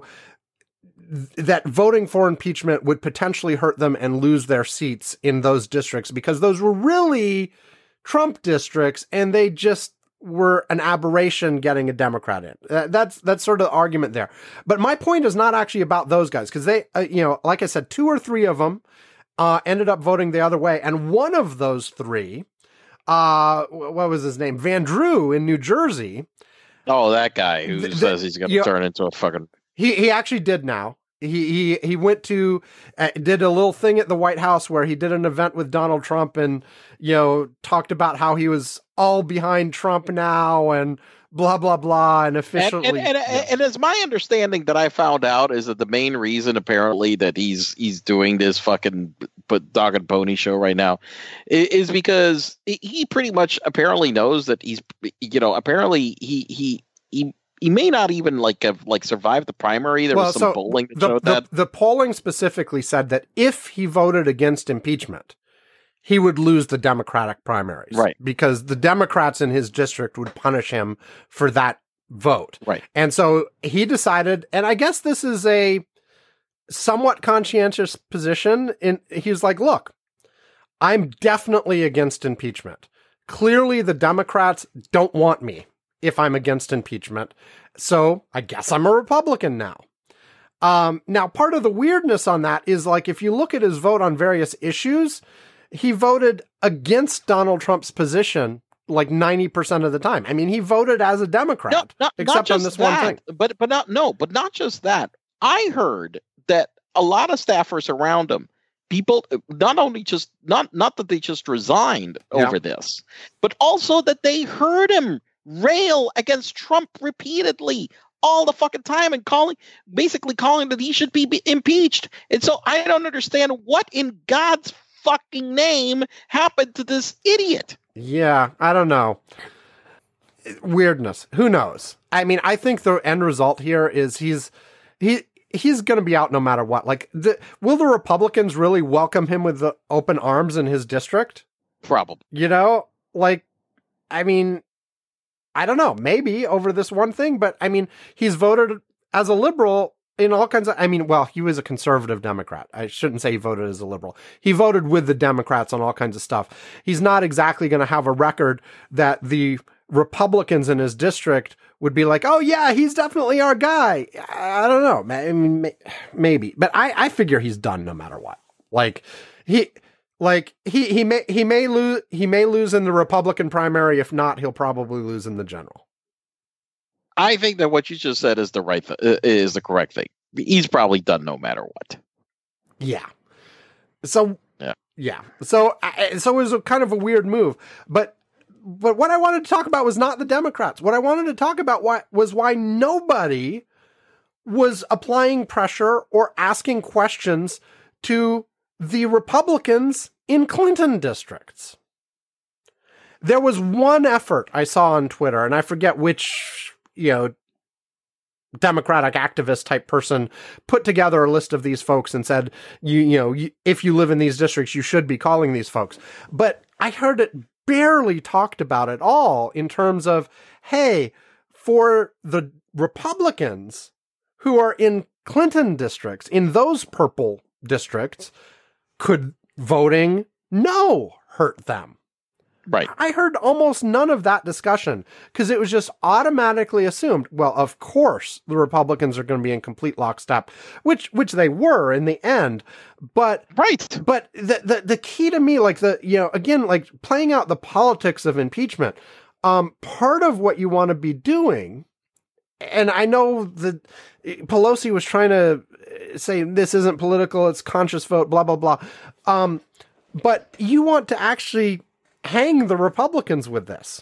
th- that voting for impeachment would potentially hurt them and lose their seats in those districts because those were really Trump districts and they just were an aberration getting a Democrat in. Uh, that's, that's sort of the argument there. But my point is not actually about those guys because they, uh, you know, like I said, two or three of them uh, ended up voting the other way. And one of those three, Uh, what was his name? Van Drew in New Jersey. Oh, that guy who the, says he's going to turn into a fucking. He he actually did now. He he he went to uh, did a little thing at the White House where he did an event with Donald Trump and, you know, talked about how he was all behind Trump now and blah blah blah and officially. And, and, and, yeah. and as my understanding that I found out is that the main reason apparently that he's he's doing this fucking but dog and pony show right now is because he pretty much apparently knows that he's, you know, apparently he he he he may not even like have like survived the primary. There well, was some so polling that the, showed the, that the polling specifically said that if he voted against impeachment, he would lose the Democratic primaries, right? Because the Democrats in his district would punish him for that vote, right? And so he decided, and I guess this is a somewhat conscientious position. And he's like, look, I'm definitely against impeachment. Clearly the Democrats don't want me if I'm against impeachment. So I guess I'm a Republican now. Um, now part of the weirdness on that is like, if you look at his vote on various issues, he voted against Donald Trump's position like ninety percent of the time. I mean, he voted as a Democrat, no, not, except not on this that, one thing. But but not no, but not just that. I heard that a lot of staffers around him, people not only just not not that they just resigned Yeah. over this, but also that they heard him rail against Trump repeatedly all the fucking time and calling, basically calling that he should be, be impeached. And so I don't understand what in God's fucking name happened to this idiot. Yeah, I don't know. Weirdness. Who knows? I mean, I think the end result here is he's he he's going to be out no matter what. Like, the, will the Republicans really welcome him with the open arms in his district? Probably. You know, like, I mean, I don't know, maybe over this one thing, but I mean, he's voted as a liberal in all kinds of, I mean, well, he was a conservative Democrat. I shouldn't say he voted as a liberal. He voted with the Democrats on all kinds of stuff. He's not exactly going to have a record that the Republicans in his district would be like, oh yeah, he's definitely our guy. I don't know. I mean, maybe, but I, I figure he's done no matter what. Like he, like he, he may, he may lose, he may lose in the Republican primary. If not, he'll probably lose in the general. I think that what you just said is the right, th- uh, is the correct thing. He's probably done no matter what. Yeah. So, yeah. Yeah. So, I, so it was a kind of a weird move, but, but what I wanted to talk about was not the Democrats. What I wanted to talk about why, was why nobody was applying pressure or asking questions to the Republicans in Clinton districts. There was one effort I saw on Twitter, and I forget which, you know, Democratic activist type person put together a list of these folks and said, you, you know, you, if you live in these districts, you should be calling these folks. But I heard it barely talked about at all in terms of, hey, for the Republicans who are in Clinton districts, in those purple districts, could voting no hurt them? Right. I heard almost none of that discussion because it was just automatically assumed, well, of course the Republicans are going to be in complete lockstep, which which they were in the end. But right. But the the, the key to me, like the, you know, again, like playing out the politics of impeachment, um, part of what you want to be doing, and I know that Pelosi was trying to say this isn't political, it's conscious vote, blah, blah, blah. Um, but you want to actually hang the Republicans with this.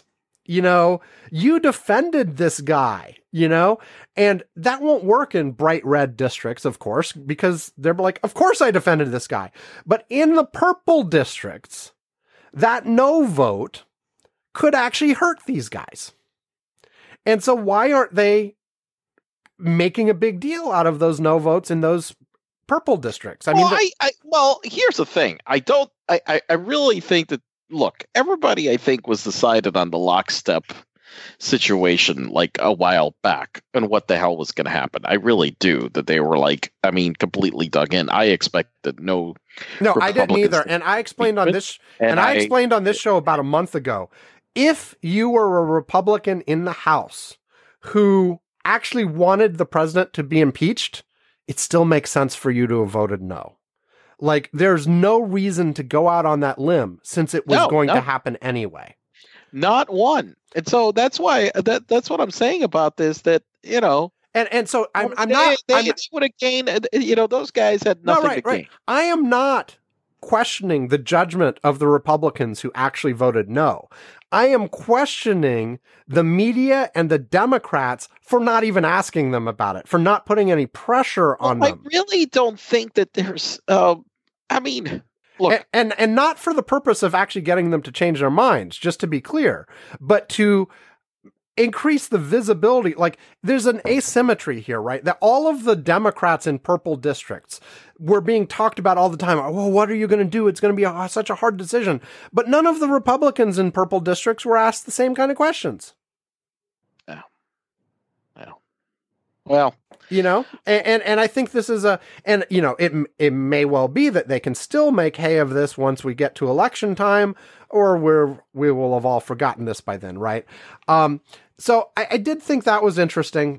You know, you defended this guy, you know, and that won't work in bright red districts, of course, because they're like, of course I defended this guy. But in the purple districts, that no vote could actually hurt these guys. And so why aren't they making a big deal out of those no votes in those purple districts? I well, mean, the- I, I, well, here's the thing. I don't, I, I, I really think that, look, everybody, I think, was decided on the lockstep situation like a while back and what the hell was going to happen. I really do. That they were like, I mean, completely dug in. I expected no. No, I didn't Republicans either. And I explained on this, and, and I, I explained on this show about a month ago, if you were a Republican in the House who actually wanted the president to be impeached, it still makes sense for you to have voted no. Like, there's no reason to go out on that limb since it was No, going no. to happen anyway. Not one. And so that's why that that's what I'm saying about this. That you know, And and so I'm, I'm they, not. They, I'm, they would have gained. You know, those guys had no, nothing right, to right. gain. I am not questioning the judgment of the Republicans who actually voted no. I am questioning the media and the Democrats for not even asking them about it, for not putting any pressure on Well, them. I really don't think that there's. Uh, I mean, look, And, and and not for the purpose of actually getting them to change their minds, just to be clear, but to increase the visibility. Like, there's an asymmetry here, right? That all of the Democrats in purple districts were being talked about all the time. Well, what are you going to do? It's going to be a, such a hard decision. But none of the Republicans in purple districts were asked the same kind of questions. well, You know, and, and and I think this is a, and you know, it it may well be that they can still make hay of this once we get to election time, or we're we will have all forgotten this by then, right? Um, so I, I did think that was interesting,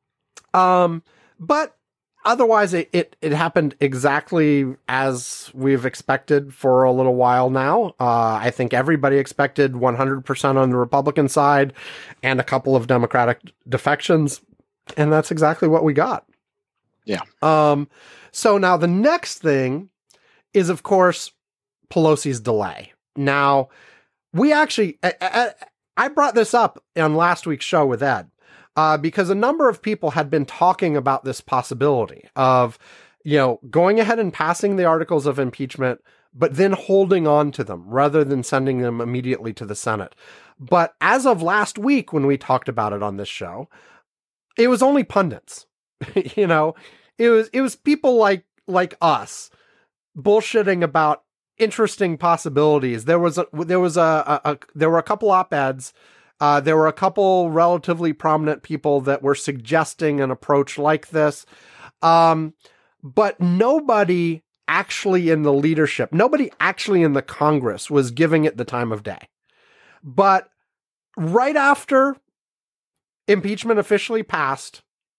um, but otherwise, it, it it happened exactly as we've expected for a little while now. Uh, I think everybody expected one hundred percent on the Republican side, and a couple of Democratic defections. And that's exactly what we got. Yeah. Um, so now the next thing is, of course, Pelosi's delay. Now, we actually, I, I, I brought this up on last week's show with Ed, uh, because a number of people had been talking about this possibility of, you know, going ahead and passing the articles of impeachment, but then holding on to them rather than sending them immediately to the Senate. But as of last week, when we talked about it on this show, it was only pundits, you know, it was, it was people like, like us bullshitting about interesting possibilities. There was a, there was a, a, a there were a couple op-eds. Uh, there were a couple relatively prominent people that were suggesting an approach like this. Um, but nobody actually in the leadership, nobody actually in the Congress was giving it the time of day. But right after impeachment officially passed,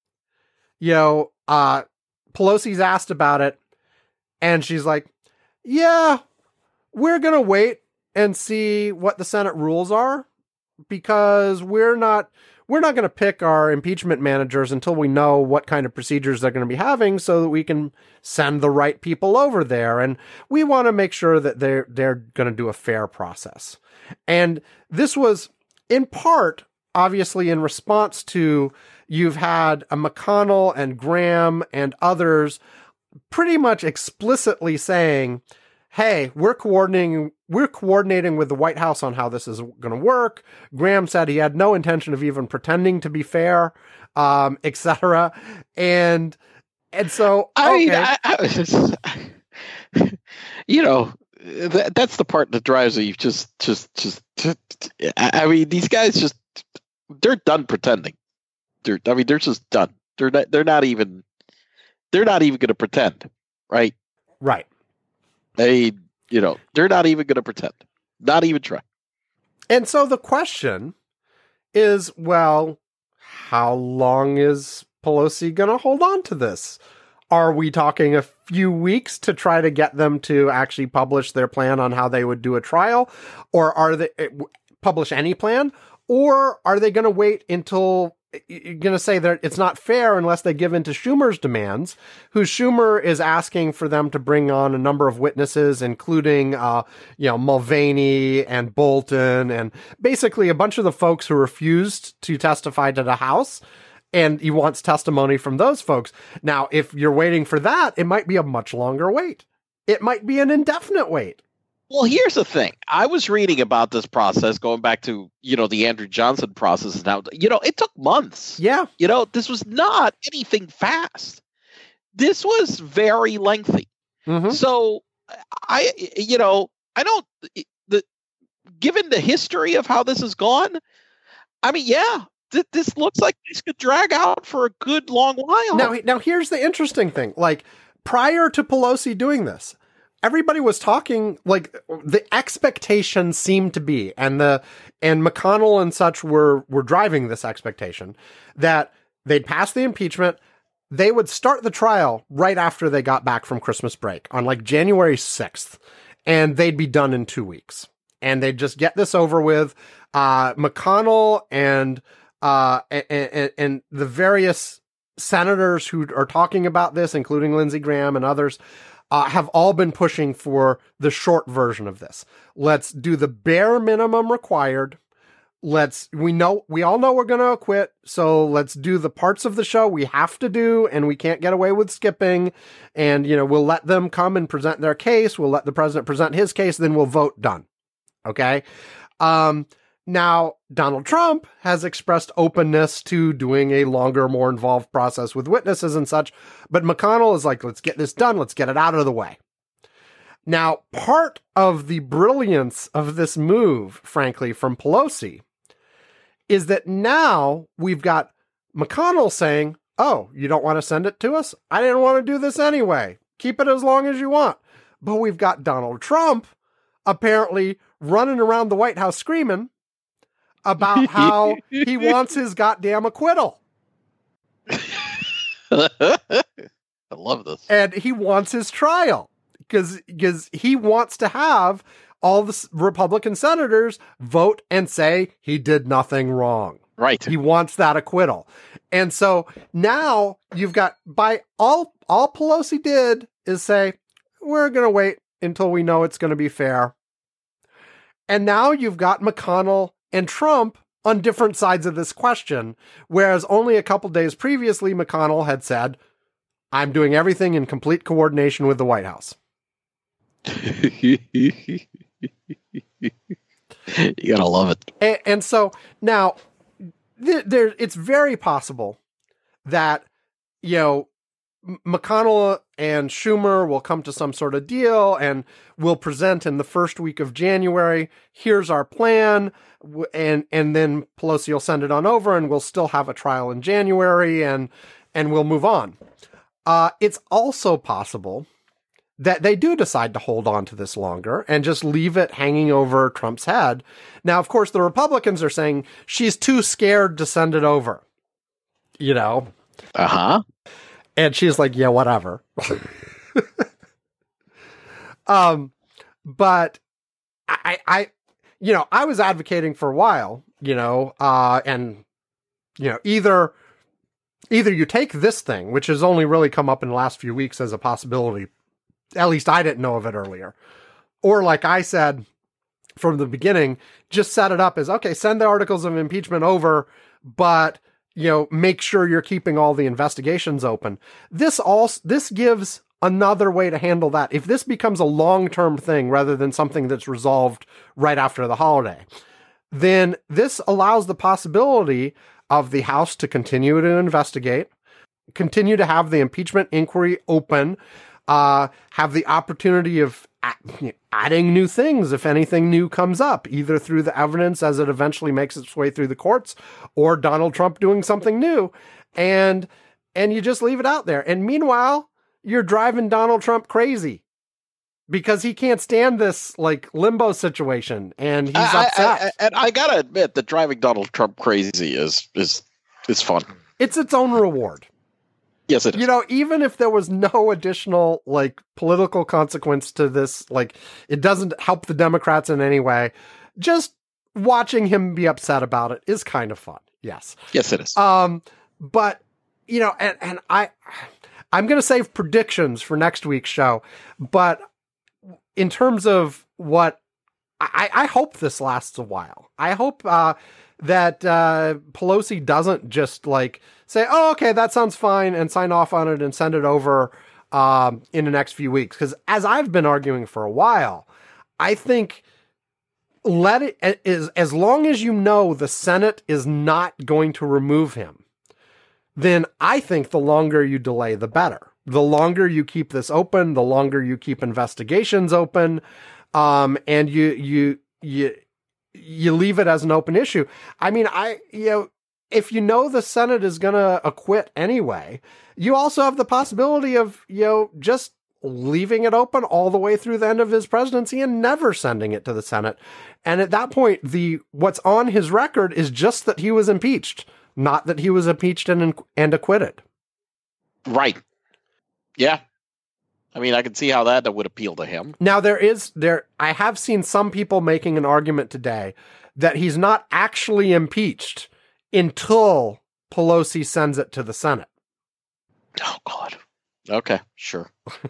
you know, uh, Pelosi's asked about it, and she's like, yeah, we're going to wait and see what the Senate rules are, because we're not, we're not going to pick our impeachment managers until we know what kind of procedures they're going to be having so that we can send the right people over there. And we want to make sure that they're, they're going to do a fair process. And this was in part, obviously, in response to, you've had a McConnell and Graham and others pretty much explicitly saying, hey, we're coordinating, we're coordinating with the White House on how this is going to work. Graham said he had no intention of even pretending to be fair, um, et cetera. And, and so, I okay. mean, I, I, you know, that, that's the part that drives me. Just, just, just, just, I mean, these guys just, they're done pretending. They're, I mean, they're just done. They're not, they're not even, they're not even going to pretend, right? Right. They, you know, they're not even going to pretend, not even try. And so the question is, well, how long is Pelosi going to hold on to this? Are we talking a few weeks to try to get them to actually publish their plan on how they would do a trial, or are they publish any plan? Or are they going to wait until you're going to say that it's not fair unless they give in to Schumer's demands, who Schumer is asking for them to bring on a number of witnesses, including, uh, you know, Mulvaney and Bolton and basically a bunch of the folks who refused to testify to the House. And he wants testimony from those folks. Now, if you're waiting for that, it might be a much longer wait. It might be an indefinite wait. Well, here's the thing. I was reading about this process going back to, you know, the Andrew Johnson process. Now, you know, it took months. Yeah. You know, this was not anything fast. This was very lengthy. Mm-hmm. So I, you know, I don't, the, given the history of how this has gone, I mean, yeah, th- this looks like this could drag out for a good long while. Now, now here's the interesting thing. Like, prior to Pelosi doing this, everybody was talking, like, the expectation seemed to be, and the and McConnell and such were were driving this expectation, that they'd pass the impeachment, they would start the trial right after they got back from Christmas break on like January sixth, and they'd be done in two weeks. And they'd just get this over with. Uh, McConnell and, uh, and, and, and the various senators who are talking about this, including Lindsey Graham and others, Uh, have all been pushing for the short version of this. Let's do the bare minimum required. Let's, we know, we all know we're going to acquit. So let's do the parts of the show we have to do and we can't get away with skipping. And, you know, we'll let them come and present their case. We'll let the president present his case. Then we'll vote. Done. Okay. Um, Now, Donald Trump has expressed openness to doing a longer, more involved process with witnesses and such, but McConnell is like, let's get this done. Let's get it out of the way. Now, part of the brilliance of this move, frankly, from Pelosi is that now we've got McConnell saying, oh, you don't want to send it to us? I didn't want to do this anyway. Keep it as long as you want. But we've got Donald Trump apparently running around the White House screaming about how he wants his goddamn acquittal. I love this. And he wants his trial because because he wants to have all the Republican senators vote and say he did nothing wrong. Right. He wants that acquittal. And so now you've got, by all, all Pelosi did is say, we're going to wait until we know it's going to be fair. And now you've got McConnell and Trump on different sides of this question, whereas only a couple days previously, McConnell had said, I'm doing everything in complete coordination with the White House. You gotta love it. And, and so now th- there, it's very possible that, you know, McConnell and Schumer will come to some sort of deal and will present in the first week of January. Here's our plan. And, and then Pelosi will send it on over and we'll still have a trial in January and, and we'll move on. Uh, it's also possible that they do decide to hold on to this longer and just leave it hanging over Trump's head. Now, of course, the Republicans are saying she's too scared to send it over, you know? Uh-huh. And she's like, yeah, whatever. um, but I, I, you know, I was advocating for a while, you know, uh, and, you know, either, either you take this thing, which has only really come up in the last few weeks as a possibility. At least I didn't know of it earlier. Or like I said from the beginning, just set it up as, okay, send the articles of impeachment over, but, you know, make sure you're keeping all the investigations open. This also, this gives another way to handle that. If this becomes a long-term thing rather than something that's resolved right after the holiday, then this allows the possibility of the House to continue to investigate, continue to have the impeachment inquiry open, uh, have the opportunity of adding new things if anything new comes up, either through the evidence as it eventually makes its way through the courts or Donald Trump doing something new. And, and you just leave it out there. And meanwhile, you're driving Donald Trump crazy because he can't stand this like limbo situation and he's I, upset. I, I, and I gotta admit that driving Donald Trump crazy is, is, is fun. It's its own reward. Yes, it is. You know, even if there was no additional, like, political consequence to this, like, it doesn't help the Democrats in any way, just watching him be upset about it is kind of fun. Yes. Yes, it is. Um, but you know, and, and I, I'm going to save predictions for next week's show, but in terms of what I, I hope this lasts a while. I hope, uh, that, uh, Pelosi doesn't just like say, oh, okay, that sounds fine, and sign off on it and send it over, um, in the next few weeks. Cause as I've been arguing for a while, I think let it is, as long as you know the Senate is not going to remove him, then I think the longer you delay, the better. The longer you keep this open, the longer you keep investigations open, um, and you you you you leave it as an open issue. I mean, I you know, if you know the Senate is going to acquit anyway, you also have the possibility of you know just leaving it open all the way through the end of his presidency and never sending it to the Senate. And at that point, the what's on his record is just that he was impeached, not that he was impeached and and acquitted. Right. Yeah. I mean, I can see how that would appeal to him. Now, there is there. I have seen some people making an argument today that he's not actually impeached until Pelosi sends it to the Senate. Oh, God. Okay, sure.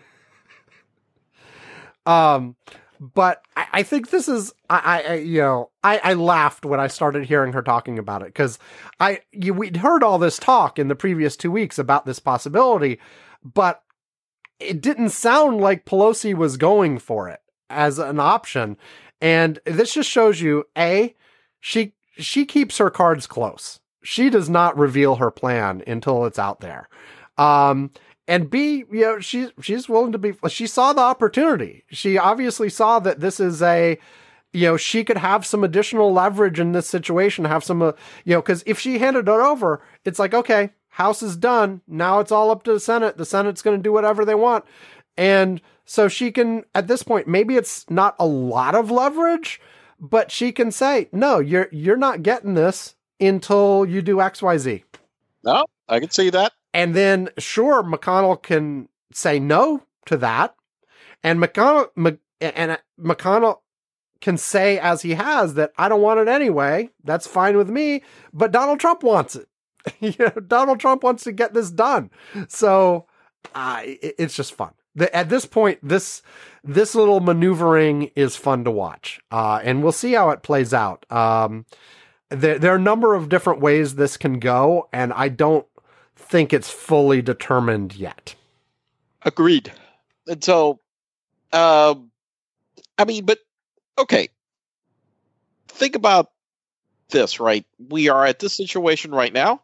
um, but I, I think this is, I, I you know, I, I laughed when I started hearing her talking about it because I you, we'd heard all this talk in the previous two weeks about this possibility, but it didn't sound like Pelosi was going for it as an option. And this just shows you, A, she she keeps her cards close. She does not reveal her plan until it's out there. Um, and B, you know, she's she's willing to be. She saw the opportunity. She obviously saw that this is a, you know, she could have some additional leverage in this situation. Have some, uh, you know, because if she handed it over, it's like, okay, House is done. Now it's all up to the Senate. The Senate's going to do whatever they want. And so she can, at this point, maybe it's not a lot of leverage, but she can say, no, you're, you're not getting this until you do X, Y, Z. No, I can see that. And then sure, McConnell can say no to that. And McConnell, Mc, and McConnell can say, as he has, that I don't want it anyway. That's fine with me. But Donald Trump wants it. You know, Donald Trump wants to get this done. So uh, it, it's just fun. The, at this point, this this little maneuvering is fun to watch. Uh, and we'll see how it plays out. Um, there, there are a number of different ways this can go, and I don't think it's fully determined yet. Agreed. And so, um, I mean, but, okay. Think about this, right? We are at this situation right now.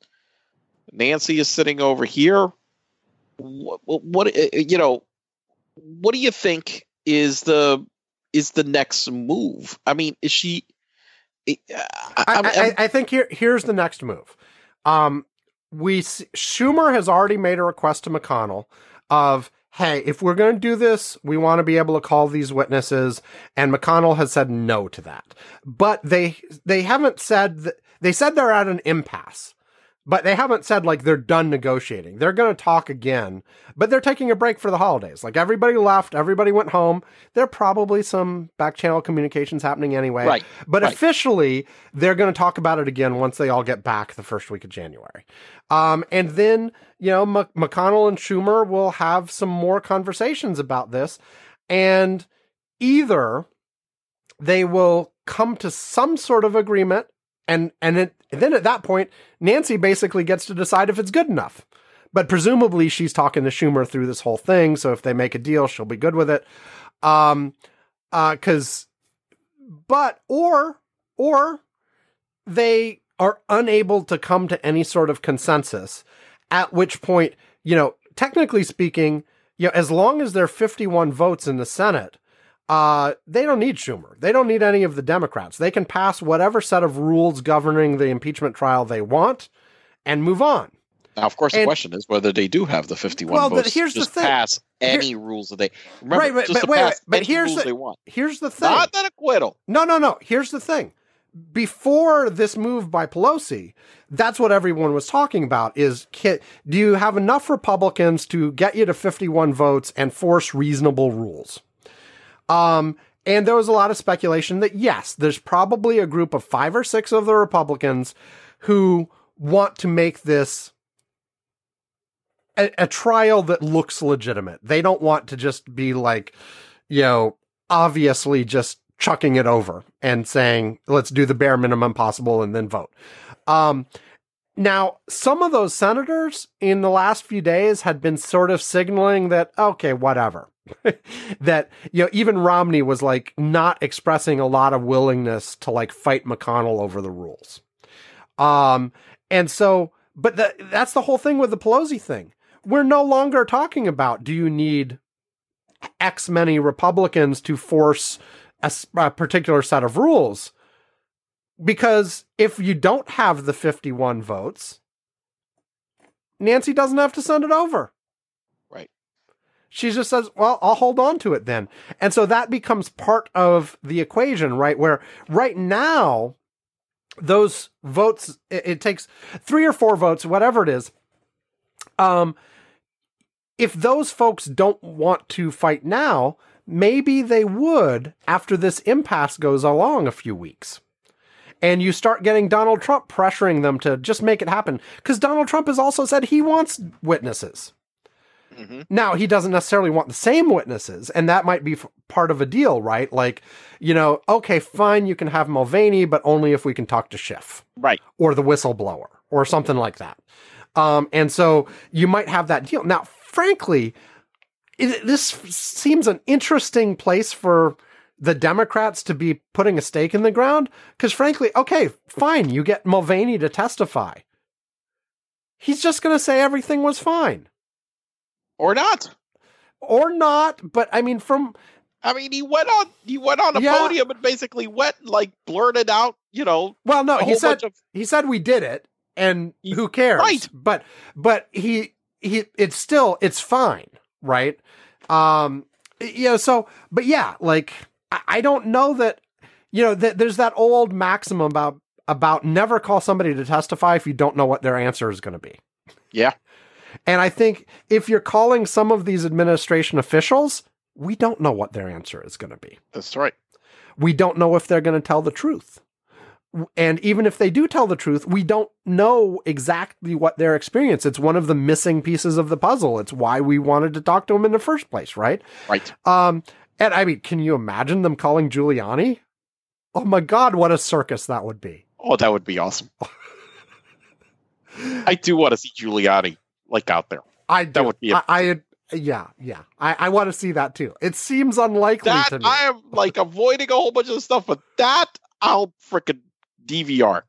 Nancy is sitting over here. What, what, you know, what do you think is the is the next move? I mean, is she? I, I, I, I think here here's the next move. Um, we Schumer has already made a request to McConnell of, hey, if we're going to do this, we want to be able to call these witnesses, and McConnell has said no to that. But they they haven't said that, they said they're at an impasse. But they haven't said, like, they're done negotiating. They're going to talk again, but they're taking a break for the holidays. Like, everybody left, everybody went home. There are probably some back-channel communications happening anyway. Right. But right. officially, they're going to talk about it again once they all get back the first week of January. Um, and then, you know, M- McConnell and Schumer will have some more conversations about this. And either they will come to some sort of agreement, And and, it, and then at that point, Nancy basically gets to decide if it's good enough. But presumably she's talking to Schumer through this whole thing. So if they make a deal, she'll be good with it. Um, uh, cause, but, or, or they are unable to come to any sort of consensus, at which point, you know, technically speaking, you know, as long as there are fifty-one votes in the Senate, Uh, they don't need Schumer. They don't need any of the Democrats. They can pass whatever set of rules governing the impeachment trial they want and move on. Now, of course, and, the question is whether they do have the fifty-one well, votes. But here's just the thing. pass any Here, rules that they remember. Right, but, just but, to wait, pass wait, but any here's rules the they want. here's the thing. Not an acquittal. No, no, no. Here's the thing. Before this move by Pelosi, that's what everyone was talking about is, do you have enough Republicans to get you to fifty-one votes and force reasonable rules? Um, And there was a lot of speculation that, yes, there's probably a group of five or six of the Republicans who want to make this a, a trial that looks legitimate. They don't want to just be like, you know, obviously just chucking it over and saying, let's do the bare minimum possible and then vote. Um, now, some of those senators in the last few days had been sort of signaling that, okay, whatever. That, you know, even Romney was like not expressing a lot of willingness to like fight McConnell over the rules. Um, and so, but the, that's the whole thing with the Pelosi thing. We're no longer talking about, do you need X many Republicans to force a, a particular set of rules? Because if you don't have the fifty-one votes, Nancy doesn't have to send it over. She just says, well, I'll hold on to it then. And so that becomes part of the equation, right? Where right now, those votes, it, it takes three or four votes, whatever it is. Um, if those folks don't want to fight now, maybe they would after this impasse goes along a few weeks. And you start getting Donald Trump pressuring them to just make it happen. Because Donald Trump has also said he wants witnesses. Mm-hmm. Now, he doesn't necessarily want the same witnesses, and that might be f- part of a deal, right? Like, you know, okay, fine, you can have Mulvaney, but only if we can talk to Schiff. Right. Or the whistleblower, or something like that. Um, and so you might have that deal. Now, frankly, it, this seems an interesting place for the Democrats to be putting a stake in the ground, because frankly, okay, fine, you get Mulvaney to testify. He's just going to say everything was fine. Or not. Or not, but I mean, from... I mean, he went on he went on a yeah. podium and basically went, like, blurted out, you know... Well, no, he said of... he said we did it, and he, who cares? Right. But, but he, he, it's still, it's fine, right? Um, you know, so, but yeah, like, I, I don't know that, you know, that there's that old maxim about, about never call somebody to testify if you don't know what their answer is going to be. Yeah. And I think if you're calling some of these administration officials, we don't know what their answer is going to be. That's right. We don't know if they're going to tell the truth. And even if they do tell the truth, we don't know exactly what their experience. It's one of the missing pieces of the puzzle. It's why we wanted to talk to them in the first place, right? Right. Um, and I mean, can you imagine them calling Giuliani? Oh my God, what a circus that would be. Oh, that would be awesome. I do want to see Giuliani. Like out there. I do. That would be a- I, I yeah, yeah. I, I want to see that too. It seems unlikely that, to me. I am like avoiding a whole bunch of stuff, but that I'll frickin' D V R.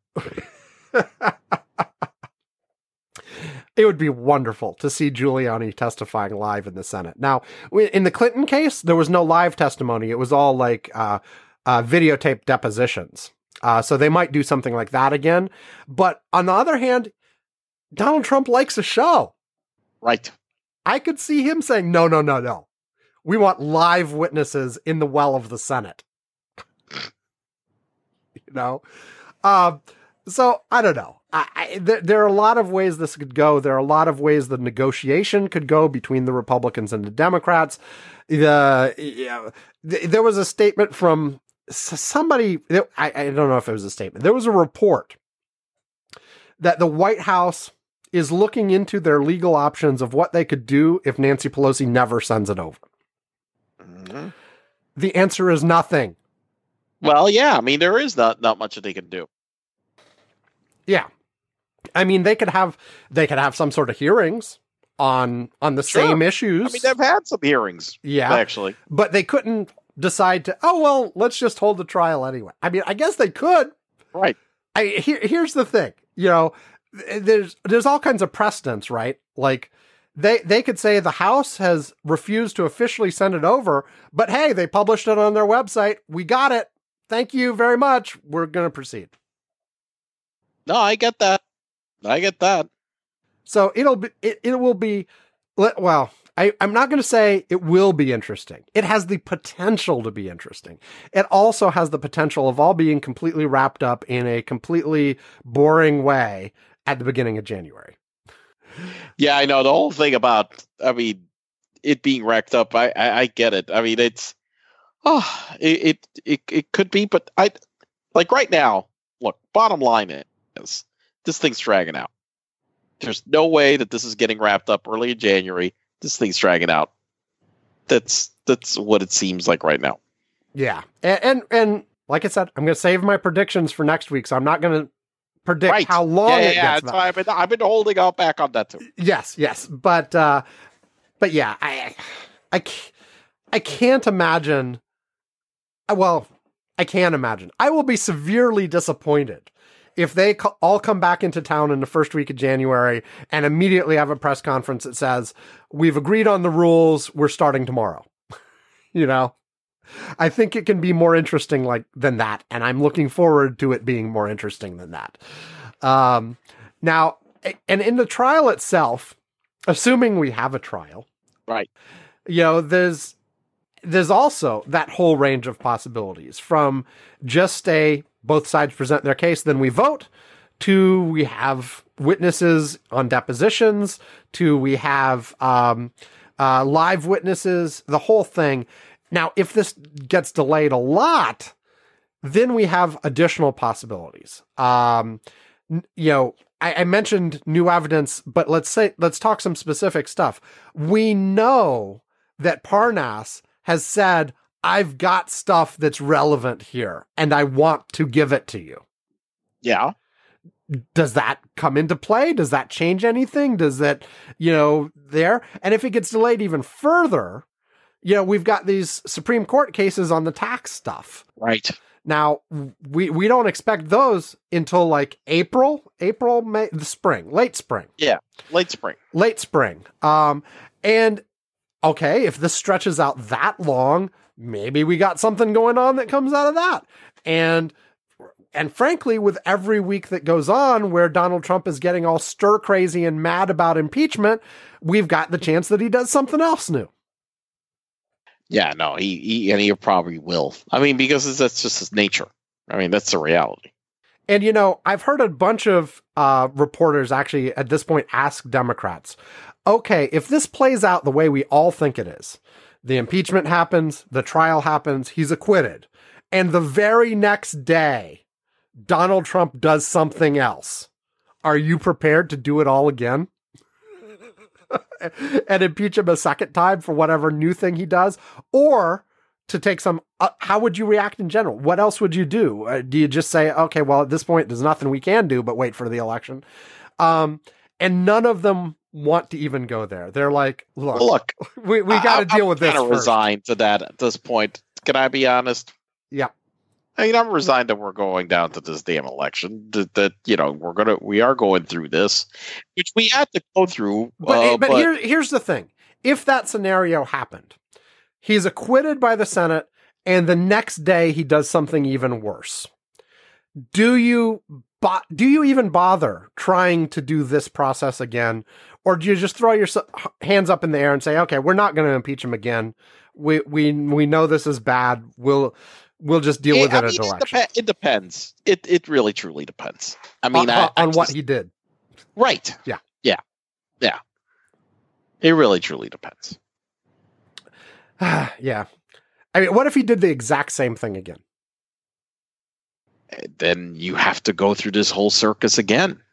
It would be wonderful to see Giuliani testifying live in the Senate. Now, in the Clinton case, there was no live testimony. It was all like uh, uh, videotape depositions. Uh, so they might do something like that again. But on the other hand, Donald Trump likes a show. Right. I could see him saying, no, no, no, no. We want live witnesses in the well of the Senate. You know? Uh, so, I don't know. I, I, there, there are a lot of ways this could go. There are a lot of ways the negotiation could go between the Republicans and the Democrats. The, you know, th- there was a statement from somebody, I, I don't know if it was a statement. There was a report that the White House is looking into their legal options of what they could do if Nancy Pelosi never sends it over. Mm-hmm. The answer is nothing. Well, yeah. I mean, there is not, not much that they can do. Yeah. I mean, they could have, they could have some sort of hearings on, on the sure. same issues. I mean, they've had some hearings. Yeah. Actually. But they couldn't decide to, oh, well, let's just hold the trial anyway. I mean, I guess they could. Right. I, here, here's the thing, you know, there's, there's all kinds of precedents, right? Like they, they could say the House has refused to officially send it over, but hey, they published it on their website. We got it. Thank you very much. We're going to proceed. No, I get that. I get that. So it'll be, it, it will be, well, I, I'm not going to say it will be interesting. It has the potential to be interesting. It also has the potential of all being completely wrapped up in a completely boring way at the beginning of January. Yeah, I know the whole thing about, I mean, it being racked up. I, I, I get it. I mean, it's, oh, it, it, it, it could be, but I, like right now, look, bottom line is this thing's dragging out. There's no way that this is getting wrapped up early in January. This thing's dragging out. That's that's what it seems like right now. Yeah, and and, and like I said, I'm going to save my predictions for next week, so I'm not going to predict right. how long yeah, it yeah, gets. That's why I've been I've been holding out back on that too. Yes, yes, but uh, but yeah, I I I can't imagine. Well, I can imagine. I will be severely disappointed if they co- all come back into town in the first week of January and immediately have a press conference that says, we've agreed on the rules, we're starting tomorrow. You know, I think it can be more interesting like than that. And I'm looking forward to it being more interesting than that. Um, now, and in the trial itself, assuming we have a trial, right? You know, there's, there's also that whole range of possibilities from just a, both sides present their case, then we vote, to we have witnesses on depositions, to we have um, uh, live witnesses, the whole thing. Now, if this gets delayed a lot, then we have additional possibilities. Um, you know, I, I mentioned new evidence, but let's say, let's talk some specific stuff. We know that Parnas has said, I've got stuff that's relevant here and I want to give it to you. Yeah. Does that come into play? Does that change anything? Does that, you know, there? And if it gets delayed even further, you know, we've got these Supreme Court cases on the tax stuff. Right. Now, we, we don't expect those until like April, April, May, the spring, late spring. Yeah. Late spring. Late spring. Um, and okay, if this stretches out that long, maybe we got something going on that comes out of that. And, and frankly, with every week that goes on where Donald Trump is getting all stir crazy and mad about impeachment, we've got the chance that he does something else new. Yeah, no, he, he and he probably will. I mean, because that's just his nature. I mean, that's the reality. And, you know, I've heard a bunch of uh, reporters actually at this point ask Democrats, okay, if this plays out the way we all think it is, the impeachment happens, the trial happens, he's acquitted, and the very next day, Donald Trump does something else. Are you prepared to do it all again? And impeach him a second time for whatever new thing he does? Or to take some, uh, how would you react in general? What else would you do? Uh, do you just say, okay, well, at this point, there's nothing we can do but wait for the election? Um, and none of them want to even go there. They're like, look, well, look we, we got to deal I'm with this. I'm resigned to that at this point. Can I be honest? Yeah. I mean, I'm resigned that we're going down to this damn election. That, that you know, we're gonna, we are going through this, which we had to go through. But, uh, but, but here, here's the thing: if that scenario happened, he's acquitted by the Senate, and the next day he does something even worse. Do you bo- do you even bother trying to do this process again, or do you just throw your hands up in the air and say, "Okay, we're not going to impeach him again. We we we know this is bad. We'll." We'll just deal with it, I it mean, at election. It, dep- it depends. It it really truly depends. I mean, on, I, I on just, what he did. Right. Yeah. Yeah. Yeah. It really truly depends. Yeah. I mean, what if he did the exact same thing again? Then you have to go through this whole circus again.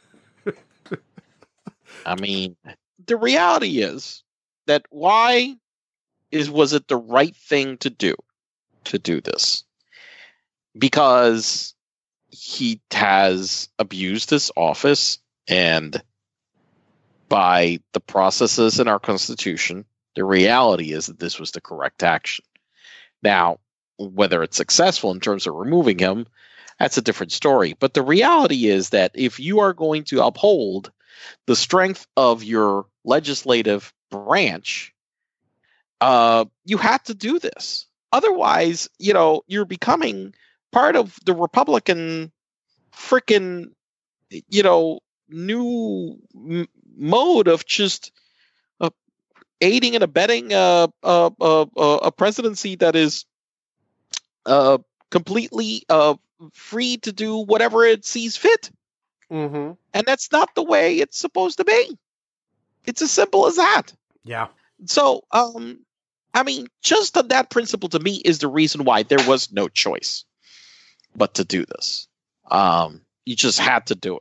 I mean, the reality is that why is was it the right thing to do? to do this because he has abused his office, and by the processes in our Constitution, the reality is that this was the correct action. Now, whether it's successful in terms of removing him, that's a different story. But the reality is that if you are going to uphold the strength of your legislative branch, uh, you have to do this. Otherwise, you know, you're becoming part of the Republican frickin', you know, new m- mode of just uh, aiding and abetting uh, uh, uh, uh, a presidency that is uh, completely uh, free to do whatever it sees fit. Mm-hmm. And that's not the way it's supposed to be. It's as simple as that. Yeah. So, um, I mean, just on that principle to me is the reason why there was no choice but to do this. Um, you just had to do it.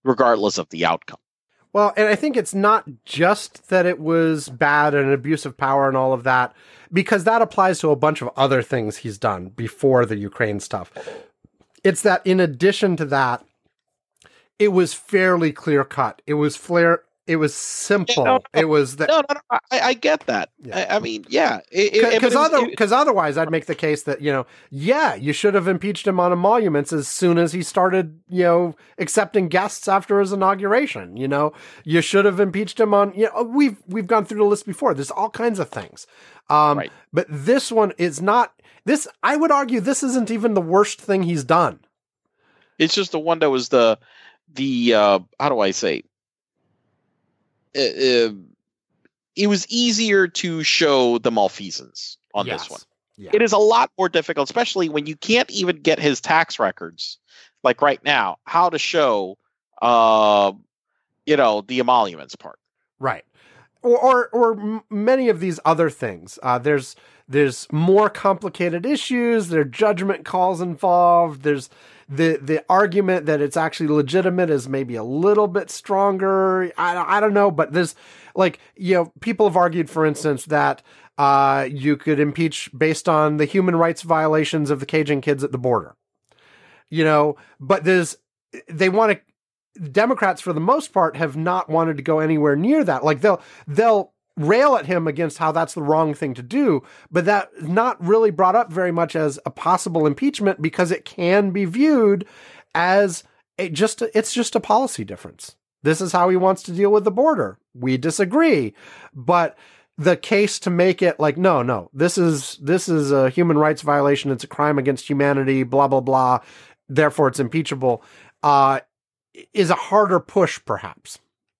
regardless of the outcome. Well, and I think it's not just that it was bad and an abuse of power and all of that, because that applies to a bunch of other things he's done before the Ukraine stuff. It's that in addition to that, it was fairly clear cut. It was flare. It was simple. Yeah, no, no. It was that. No, no, no. I, I get that. Yeah. I, I mean, yeah. Because other, because otherwise, I'd make the case that, you know, yeah, you should have impeached him on emoluments as soon as he started, you know, accepting guests after his inauguration. You know, you should have impeached him on. You know, we've we've gone through the list before. There's all kinds of things. Um, right. But this one is not. This I would argue this isn't even the worst thing he's done. It's just the one that was the the uh, how do I say? Uh, it was easier to show the malfeasance on yes. this one. Yeah. It is a lot more difficult, especially when you can't even get his tax records, like right now, how to show, uh, you know, the emoluments part. Right. Or, or, or m- many of these other things. Uh, there's, there's more complicated issues. There are judgment calls involved. There's, The the argument that it's actually legitimate is maybe a little bit stronger. I, I don't know, but there's like, you know, people have argued, for instance, that uh, you could impeach based on the human rights violations of the Cajun kids at the border. You know, but there's, they want to, Democrats for the most part have not wanted to go anywhere near that. Like they'll, they'll, rail at him against how that's the wrong thing to do, but that not really brought up very much as a possible impeachment because it can be viewed as a, just a, it's just a policy difference. This is how he wants to deal with the border. We disagree, but the case to make it like, no, no, this is, this is a human rights violation. It's a crime against humanity, blah, blah, blah. Therefore it's impeachable, uh, is a harder push perhaps.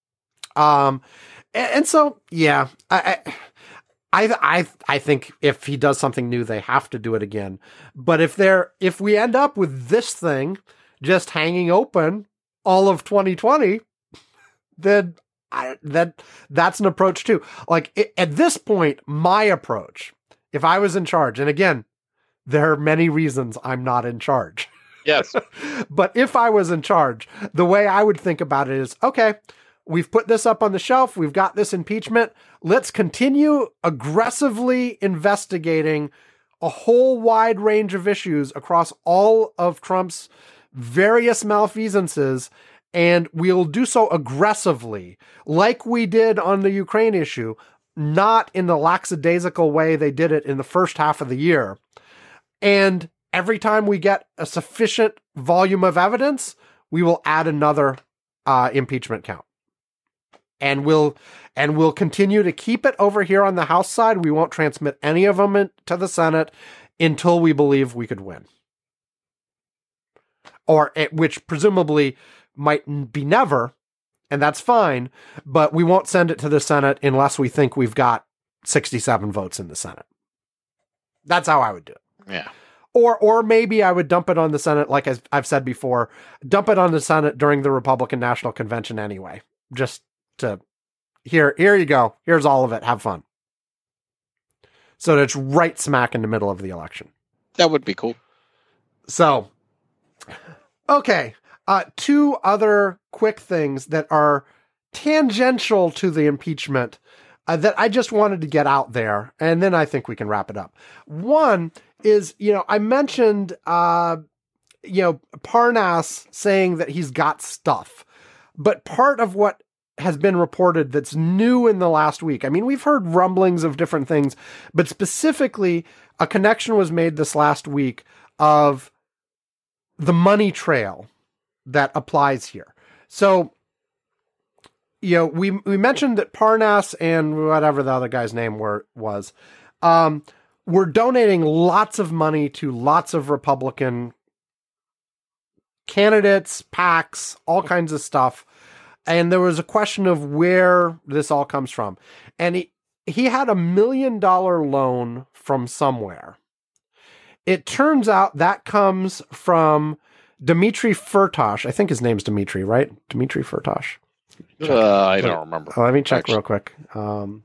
Um, And so, yeah, I, I, I, I think if he does something new, they have to do it again. But if they're, if we end up with this thing just hanging open all of twenty twenty, then I, that that's an approach too. Like it, at this point, my approach, if I was in charge, and again, there are many reasons I'm not in charge. Yes, but if I was in charge, the way I would think about it is, okay, we've put this up on the shelf. We've got this impeachment. Let's continue aggressively investigating a whole wide range of issues across all of Trump's various malfeasances. And we'll do so aggressively, like we did on the Ukraine issue, not in the lackadaisical way they did it in the first half of the year. And every time we get a sufficient volume of evidence, we will add another uh, impeachment count. And we'll and we'll continue to keep it over here on the House side. We won't transmit any of them in, to the Senate until we believe we could win, or it, which presumably might be never, and that's fine. But we won't send it to the Senate unless we think we've got sixty-seven votes in the Senate. That's how I would do it. Yeah. Or or maybe I would dump it on the Senate, like I've said before, dump it on the Senate during the Republican National Convention anyway, just. To here, here you go. Here's all of it. Have fun. So that it's right smack in the middle of the election. That would be cool. So, okay. Uh, two other quick things that are tangential to the impeachment uh, that I just wanted to get out there. And then I think we can wrap it up. One is, you know, I mentioned, uh, you know, Parnas saying that he's got stuff, but part of what has been reported that's new in the last week. I mean, we've heard rumblings of different things, but specifically a connection was made this last week of the money trail that applies here. So, you know, we, we mentioned that Parnas and whatever the other guy's name were, was, um, were donating lots of money to lots of Republican candidates, PACs, all kinds of stuff. And there was a question of where this all comes from. And he, he had a million dollar loan from somewhere. It turns out that comes from Dmitry Firtash. I think his name's Dmitry, right? Dmitry Firtash. Uh, I don't remember. Oh, let me check Actually. real quick. Um,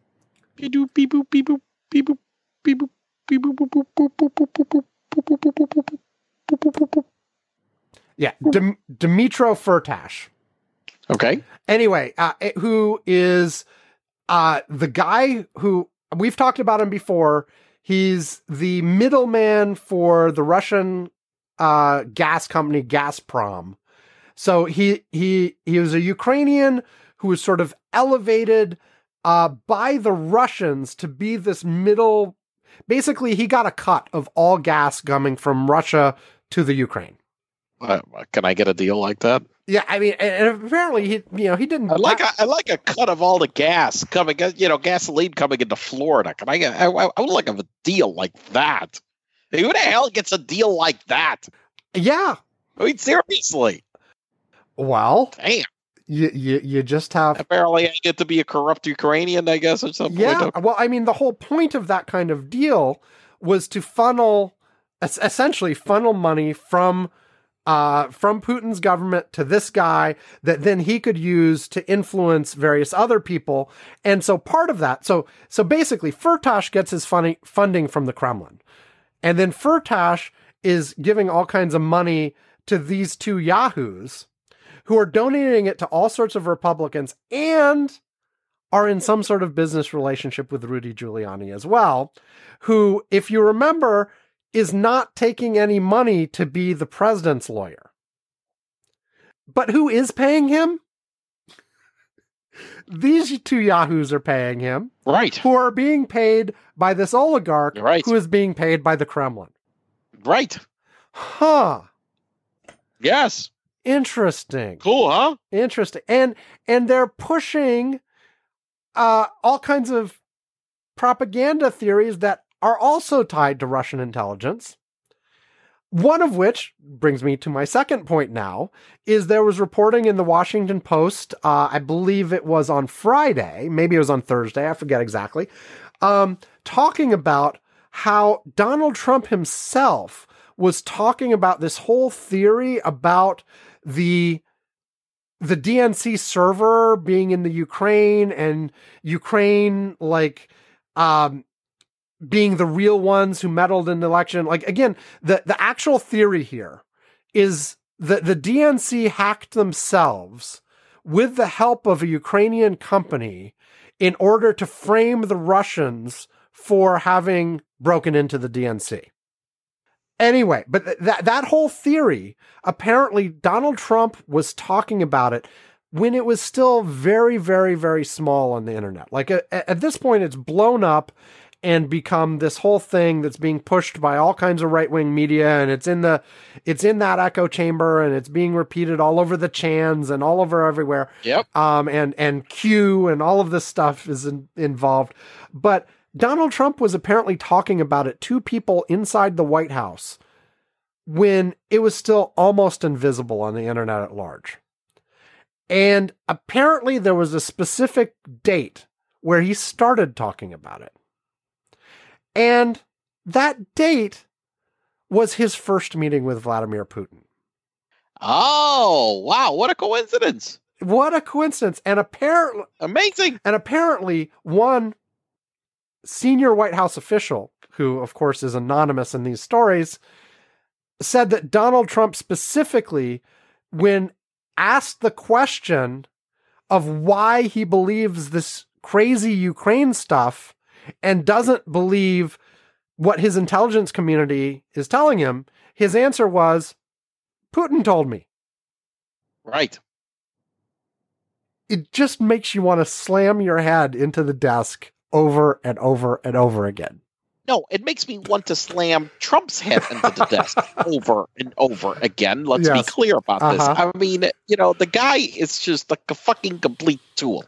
yeah, Dim- Dmitro Firtash. Okay. Anyway, uh, it- who is uh, the guy who we've talked about him before. He's the middleman for the Russian uh, gas company Gazprom. So he he he was a Ukrainian who was sort of elevated uh, by the Russians to be this middle. Basically, he got a cut of all gas coming from Russia to the Ukraine. Uh, can I get a deal like that? Yeah, I mean, and and apparently he, you know, he didn't. I like a, I like a cut of all the gas coming, you know, gasoline coming into Florida. Can I get? I, I would like a deal like that. Who the hell gets a deal like that? Yeah. I mean, seriously. Well, Damn. you you you just have. Apparently, I get to be a corrupt Ukrainian, I guess, or something. Yeah. Well, I mean, the whole point of that kind of deal was to funnel, es- essentially, funnel money from. Uh, from Putin's government to this guy that then he could use to influence various other people. And so part of that, so, so basically Firtash gets his funding, funding from the Kremlin. And then Firtash is giving all kinds of money to these two yahoos who are donating it to all sorts of Republicans and are in some sort of business relationship with Rudy Giuliani as well, who, if you remember, is not taking any money to be the president's lawyer. But who is paying him? These two yahoos are paying him. Right. Who are being paid by this oligarch Right. who is being paid by the Kremlin. Right. Huh. Yes. Interesting. Cool, huh? Interesting. And and they're pushing uh, all kinds of propaganda theories that are also tied to Russian intelligence. One of which brings me to my second point now, is there was reporting in the Washington Post, uh, I believe it was on Friday, maybe it was on Thursday, I forget exactly, um, talking about how Donald Trump himself was talking about this whole theory about the the D N C server being in the Ukraine and Ukraine, like, um, being the real ones who meddled in the election. Like, again, the, the actual theory here is that the D N C hacked themselves with the help of a Ukrainian company in order to frame the Russians for having broken into the D N C. Anyway, but th- that that whole theory, apparently Donald Trump was talking about it when it was still very, very, very small on the internet. Like, at, at this point, it's blown up and become this whole thing that's being pushed by all kinds of right-wing media, and it's in the, it's in that echo chamber, and it's being repeated all over the chans and all over everywhere. Yep. Um, and and Q and all of this stuff is in, involved. But Donald Trump was apparently talking about it to people inside the White House when it was still almost invisible on the internet at large. And apparently there was a specific date where he started talking about it. And that date was his first meeting with Vladimir Putin. Oh, wow. What a coincidence. What a coincidence. And apparently, Amazing. and apparently one senior White House official, who of course is anonymous in these stories, said that Donald Trump specifically, when asked the question of why he believes this crazy Ukraine stuff and doesn't believe what his intelligence community is telling him, his answer was, Putin told me. Right. It just makes you want to slam your head into the desk over and over and over again. No, it makes me want to slam Trump's head into the desk over and over again. Let's Yes. be clear about Uh-huh. this. I mean, you know, the guy is just like a fucking complete tool.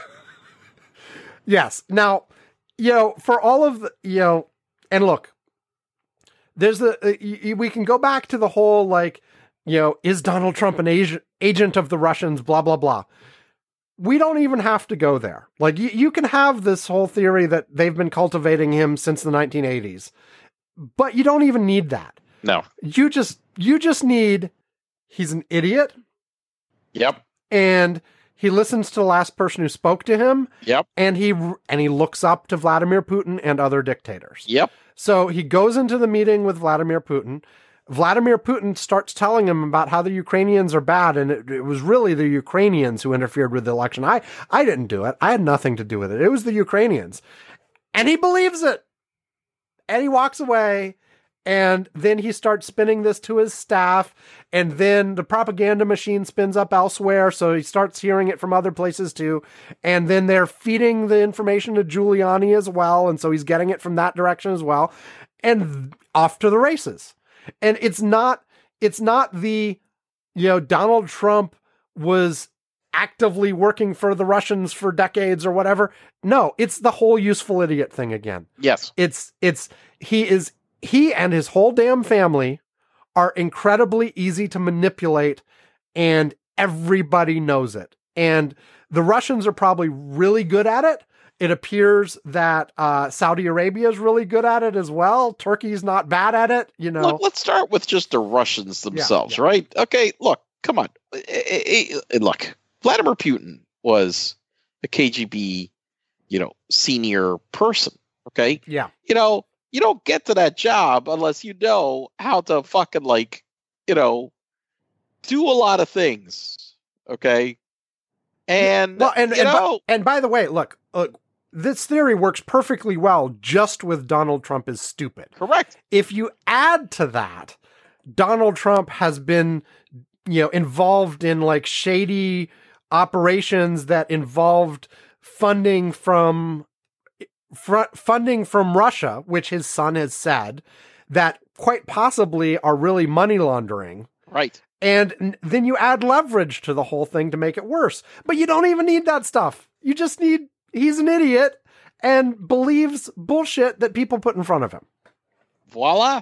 Yes. Now, you know, for all of the, you know, and look, there's the, uh, y- y- we can go back to the whole, like, you know, is Donald Trump an agent, agent of the Russians, blah, blah, blah. We don't even have to go there. Like, you, you can have this whole theory that they've been cultivating him since the nineteen eighties, but you don't even need that. No. You just, you just need, he's an idiot Yep. and he listens to the last person who spoke to him. Yep. And he and he looks up to Vladimir Putin and other dictators. Yep. So he goes into the meeting with Vladimir Putin. Vladimir Putin starts telling him about how the Ukrainians are bad, and it, it was really the Ukrainians who interfered with the election. I, I didn't do it. I had nothing to do with it. It was the Ukrainians. And he believes it. And he walks away, and then he starts spinning this to his staff, and then the propaganda machine spins up elsewhere, so he starts hearing it from other places too, and then they're feeding the information to Giuliani as well, and so he's getting it from that direction as well, and off to the races. And it's not, it's not the, you know, Donald Trump was actively working for the Russians for decades or whatever. No, it's the whole useful idiot thing again. Yes. It's, it's, he is, he and his whole damn family are incredibly easy to manipulate, and everybody knows it. And the Russians are probably really good at it. It appears that uh, Saudi Arabia is really good at it as well. Turkey's not bad at it, you know. Look, let's start with just the Russians themselves, Yeah, yeah. right? Okay, look, come on. Eh, eh, eh, Look, Vladimir Putin was a K G B, you know, senior person, okay? Yeah. You know, you don't get to that job unless you know how to fucking, like, you know, do a lot of things, okay? And, Well, and, you and, know, by, and by the way, look, look, this theory works perfectly well just with Donald Trump is stupid. correct. If you add to that, Donald Trump has been, you know, involved in like shady operations that involved funding from fr- funding from Russia, which his son has said that quite possibly are really money laundering. Right. And n- then you add leverage to the whole thing to make it worse. But you don't even need that stuff. You just need, he's an idiot and believes bullshit that people put in front of him. Voila.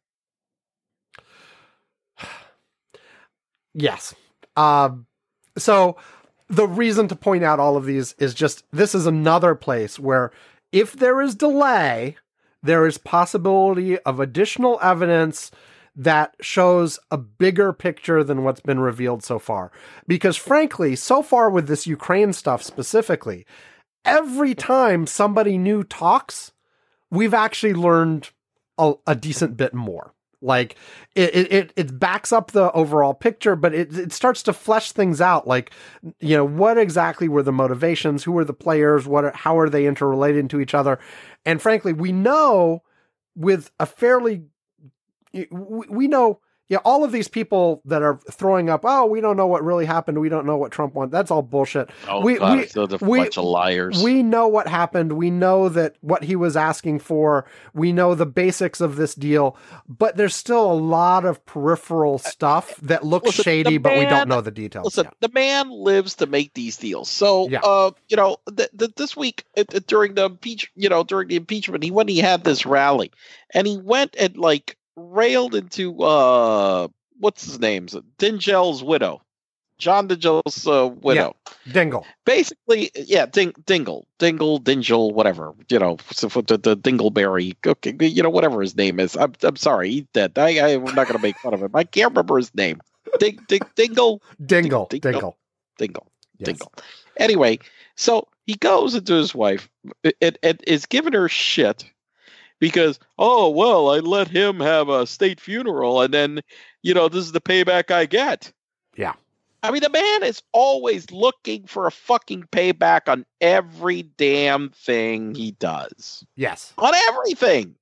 Yes. Uh, so the reason to point out all of these is just, this is another place where if there is delay, there is possibility of additional evidence that shows a bigger picture than what's been revealed so far. Because frankly, so far with this Ukraine stuff specifically, every time somebody new talks, we've actually learned a, a decent bit more. Like it, it, it backs up the overall picture, but it, it starts to flesh things out. Like, you know, what exactly were the motivations? Who were the players? What, are, how are they interrelated to each other? And frankly, we know with a fairly, we, we know, yeah, all of these people that are throwing up, oh, we don't know what really happened. We don't know what Trump wanted. That's all bullshit. Oh, we, God, we, it's a we, bunch of liars. We know what happened. We know that what he was asking for. We know the basics of this deal, but there's still a lot of peripheral stuff that looks Listen, shady, the but we man- don't know the details Listen, yet. the man lives to make these deals. So, Yeah. uh, you know, th- th- this week it, it- during the impeach, you know, during the impeachment, he when he had this rally, and he went and like railed into uh, what's his name, Dingel's widow, John Dingel's uh, widow. Dingle. Basically, yeah, Ding, Dingle, Dingle, Dingel, whatever, you know, so for the, the Dingleberry, okay, you know, whatever his name is. I'm, I'm sorry, he's dead. I, I'm not going to make fun of him. I can't remember his name. Ding, ding, Dingle, Dingle. Ding- Dingle. Dingle, Yes. Dingle. Anyway, so he goes into his wife and, and is giving her shit because, oh, well, I let him have a state funeral and then, you know, this is the payback I get. Yeah. I mean, the man is always looking for a fucking payback on every damn thing he does. Yes. On everything.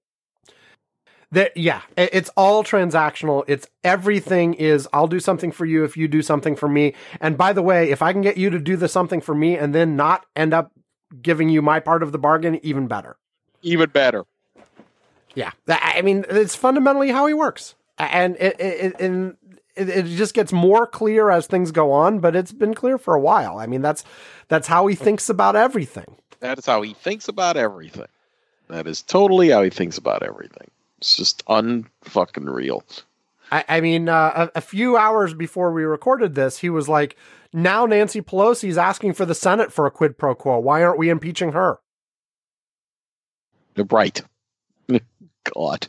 That, yeah, it- it's all transactional. It's everything is, I'll do something for you if you do something for me. And by the way, if I can get you to do the something for me and then not end up giving you my part of the bargain, even better. Even better. Yeah. That- I mean, it's fundamentally how he works. And it, it, it, and it, it just gets more clear as things go on, but it's been clear for a while. I mean, that's, that's how he thinks about everything. That is how he thinks about everything. That is totally how he thinks about everything. It's just unfucking real. I, I mean, uh, a, a few hours before we recorded this, he was like, now Nancy Pelosi's asking for the Senate for a quid pro quo. Why aren't we impeaching her? Right. God.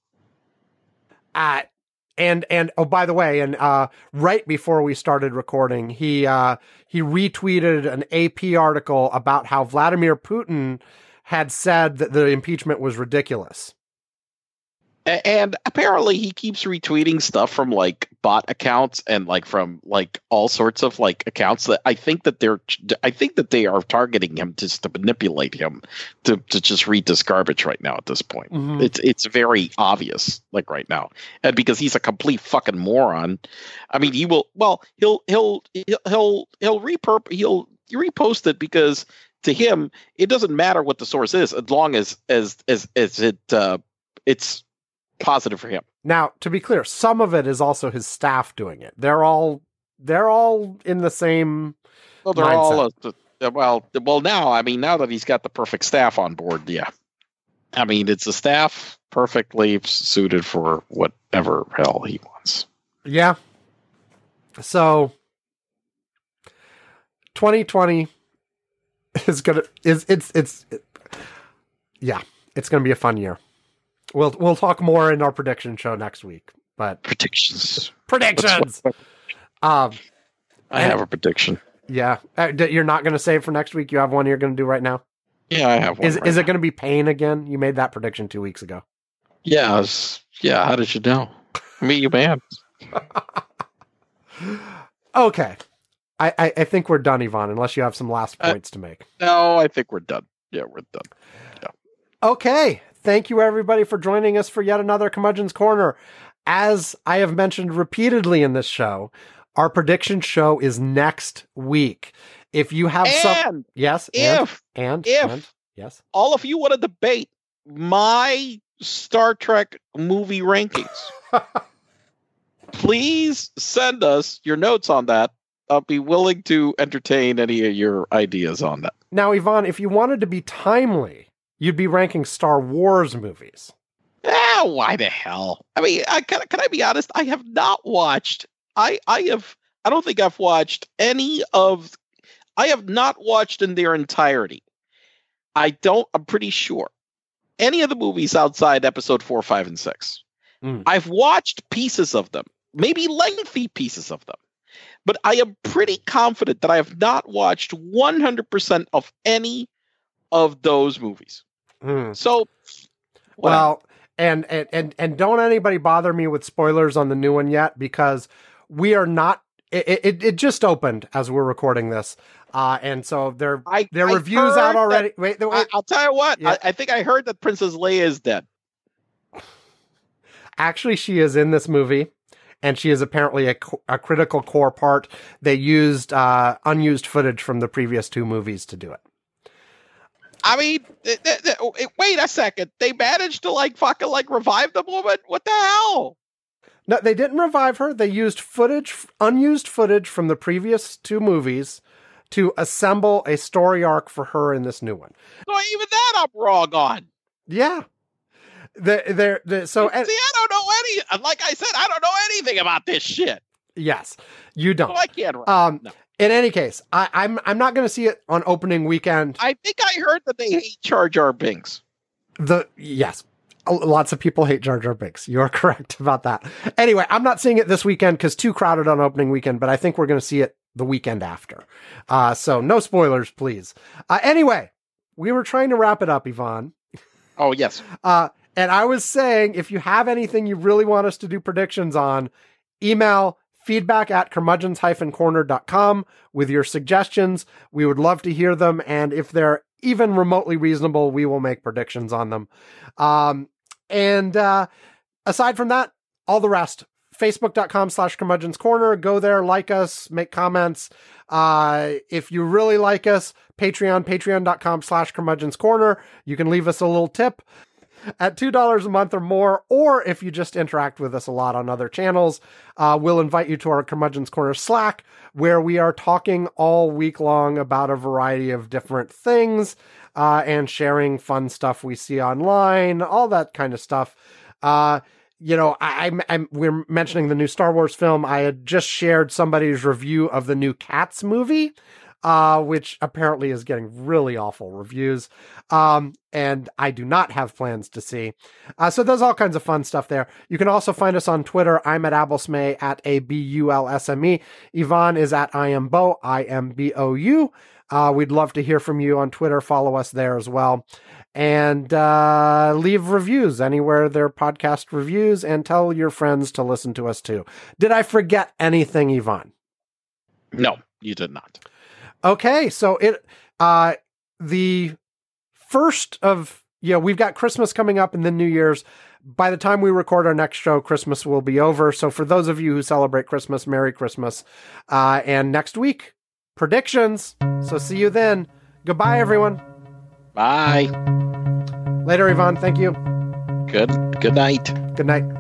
Uh, and, and, oh, by the way, and, uh, right before we started recording, he, uh, he retweeted an A P article about how Vladimir Putin had said that the impeachment was ridiculous. A- And apparently he keeps retweeting stuff from like bot accounts and like from like all sorts of like accounts that I think that they're I think that they are targeting him just to manipulate him to, to just read this garbage right now at this point. Mhm. It's it's very obvious like right now. And because he's a complete fucking moron. I mean, he will well, he'll he'll he'll he'll he'll repurp he'll repost it because to him it doesn't matter what the source is as long as as as as it uh, it's positive for him. Now, to be clear, some of it is also his staff doing it. They're all they're all in the same. Well, they're mindset. all uh, well. Well, now I mean, now that he's got the perfect staff on board, yeah. I mean, it's a staff perfectly suited for whatever hell he wants. Yeah. So, twenty twenty is gonna is it's it's it, yeah, it's gonna be a fun year. We'll we'll talk more in our prediction show next week. But Predictions. predictions. Um, I have a prediction. yeah, Uh, d- you're not gonna save for next week. You have one you're gonna do right now. Yeah, I have one. Is right is it now. gonna be Pain again? You made that prediction two weeks ago. Yeah, I was- yeah. How did you know? Me, you man. Okay, I, I I think we're done, Yvonne. Unless you have some last Uh, points to make. No, I think we're done. Yeah, we're done. Okay. Thank you, everybody, for joining us for yet another Curmudgeon's Corner. As I have mentioned repeatedly in this show, our prediction show is next week. If you have some... And Yes, and, if and, if- and, yes. all of you want to debate my Star Trek movie rankings, please send us your notes on that. I'll be willing to entertain any of your ideas on that. Now, Yvonne, if you wanted to be timely, you'd be ranking Star Wars movies. Ah, why the hell? I mean, I can, can I be honest? I have not watched. I I have. I don't think I've watched any of. I have not watched in their entirety. I don't. I'm pretty sure any of the movies outside Episode four, five, and six. Mm. I've watched pieces of them, maybe lengthy pieces of them, but I am pretty confident that I have not watched one hundred percent of any of those movies. Hmm. So, well, Well, and, and and and don't anybody bother me with spoilers on the new one yet, because we are not. It it, it just opened as we're recording this, uh, and so there I, there are I reviews heard out that- already. Wait, wait, I, I'll tell you what. Yeah. I, I think I heard that Princess Leia is dead. actually, she is in this movie, and she is apparently a, co- a critical core part. They used uh, unused footage from the previous two movies to do it. I mean, th- th- th- wait a second. They managed to like fucking like revive the woman. What the hell? No, they didn't revive her. They used footage, unused footage from the previous two movies to assemble a story arc for her in this new one. So even that I'm wrong on. Yeah. The, the, the, so, See, I don't know any. Like I said, I don't know anything about this shit. yes, you don't. So I can't. Um, No. In any case, I, I'm I'm not going to see it on opening weekend. I think I heard that they hate Jar Jar Binks. The yes, a- lots of people hate Jar Jar Binks. You're correct about that. Anyway, I'm not seeing it this weekend because too crowded on opening weekend. But I think we're going to see it the weekend after. Uh, so no spoilers, please. Uh, anyway, we were trying to wrap it up, Yvonne. Oh yes. Uh, and I was saying, if you have anything you really want us to do predictions on, email feedback at curmudgeons dash corner dot com with your suggestions. We would love to hear them. And if they're even remotely reasonable, we will make predictions on them. Um, and uh, aside from that, all the rest, facebook.com slash curmudgeons corner. Go there, like us, make comments. Uh, if you really like us, Patreon, patreon.com slash curmudgeons corner. You can leave us a little tip at two dollars a month or more, or if you just interact with us a lot on other channels, uh, we'll invite you to our Curmudgeon's Corner Slack, where we are talking all week long about a variety of different things, uh, and sharing fun stuff we see online, all that kind of stuff. Uh, you know, I, I'm, I'm, we're mentioning the new Star Wars film. I had just shared somebody's review of the new Cats movie, uh, which apparently is getting really awful reviews. Um, and I do not have plans to see. Uh, so there's all kinds of fun stuff there. You can also find us on Twitter. I'm at Abelsme, at A B U L S M E. Yvonne is at I am Bo, I M B O U. Uh, we'd love to hear from you on Twitter. Follow us there as well. And uh, leave reviews anywhere there are podcast reviews, and tell your friends to listen to us too. Did I forget anything, Ivan? No, you did not. Okay, so it uh, the first of, yeah, we've got Christmas coming up and then New Year's. By the time we record our next show, Christmas will be over. So for those of you who celebrate Christmas, Merry Christmas. Uh, and next week, predictions. So see you then. Goodbye, everyone. Bye. Later, Ivan. Thank you. Good. Good night. Good night.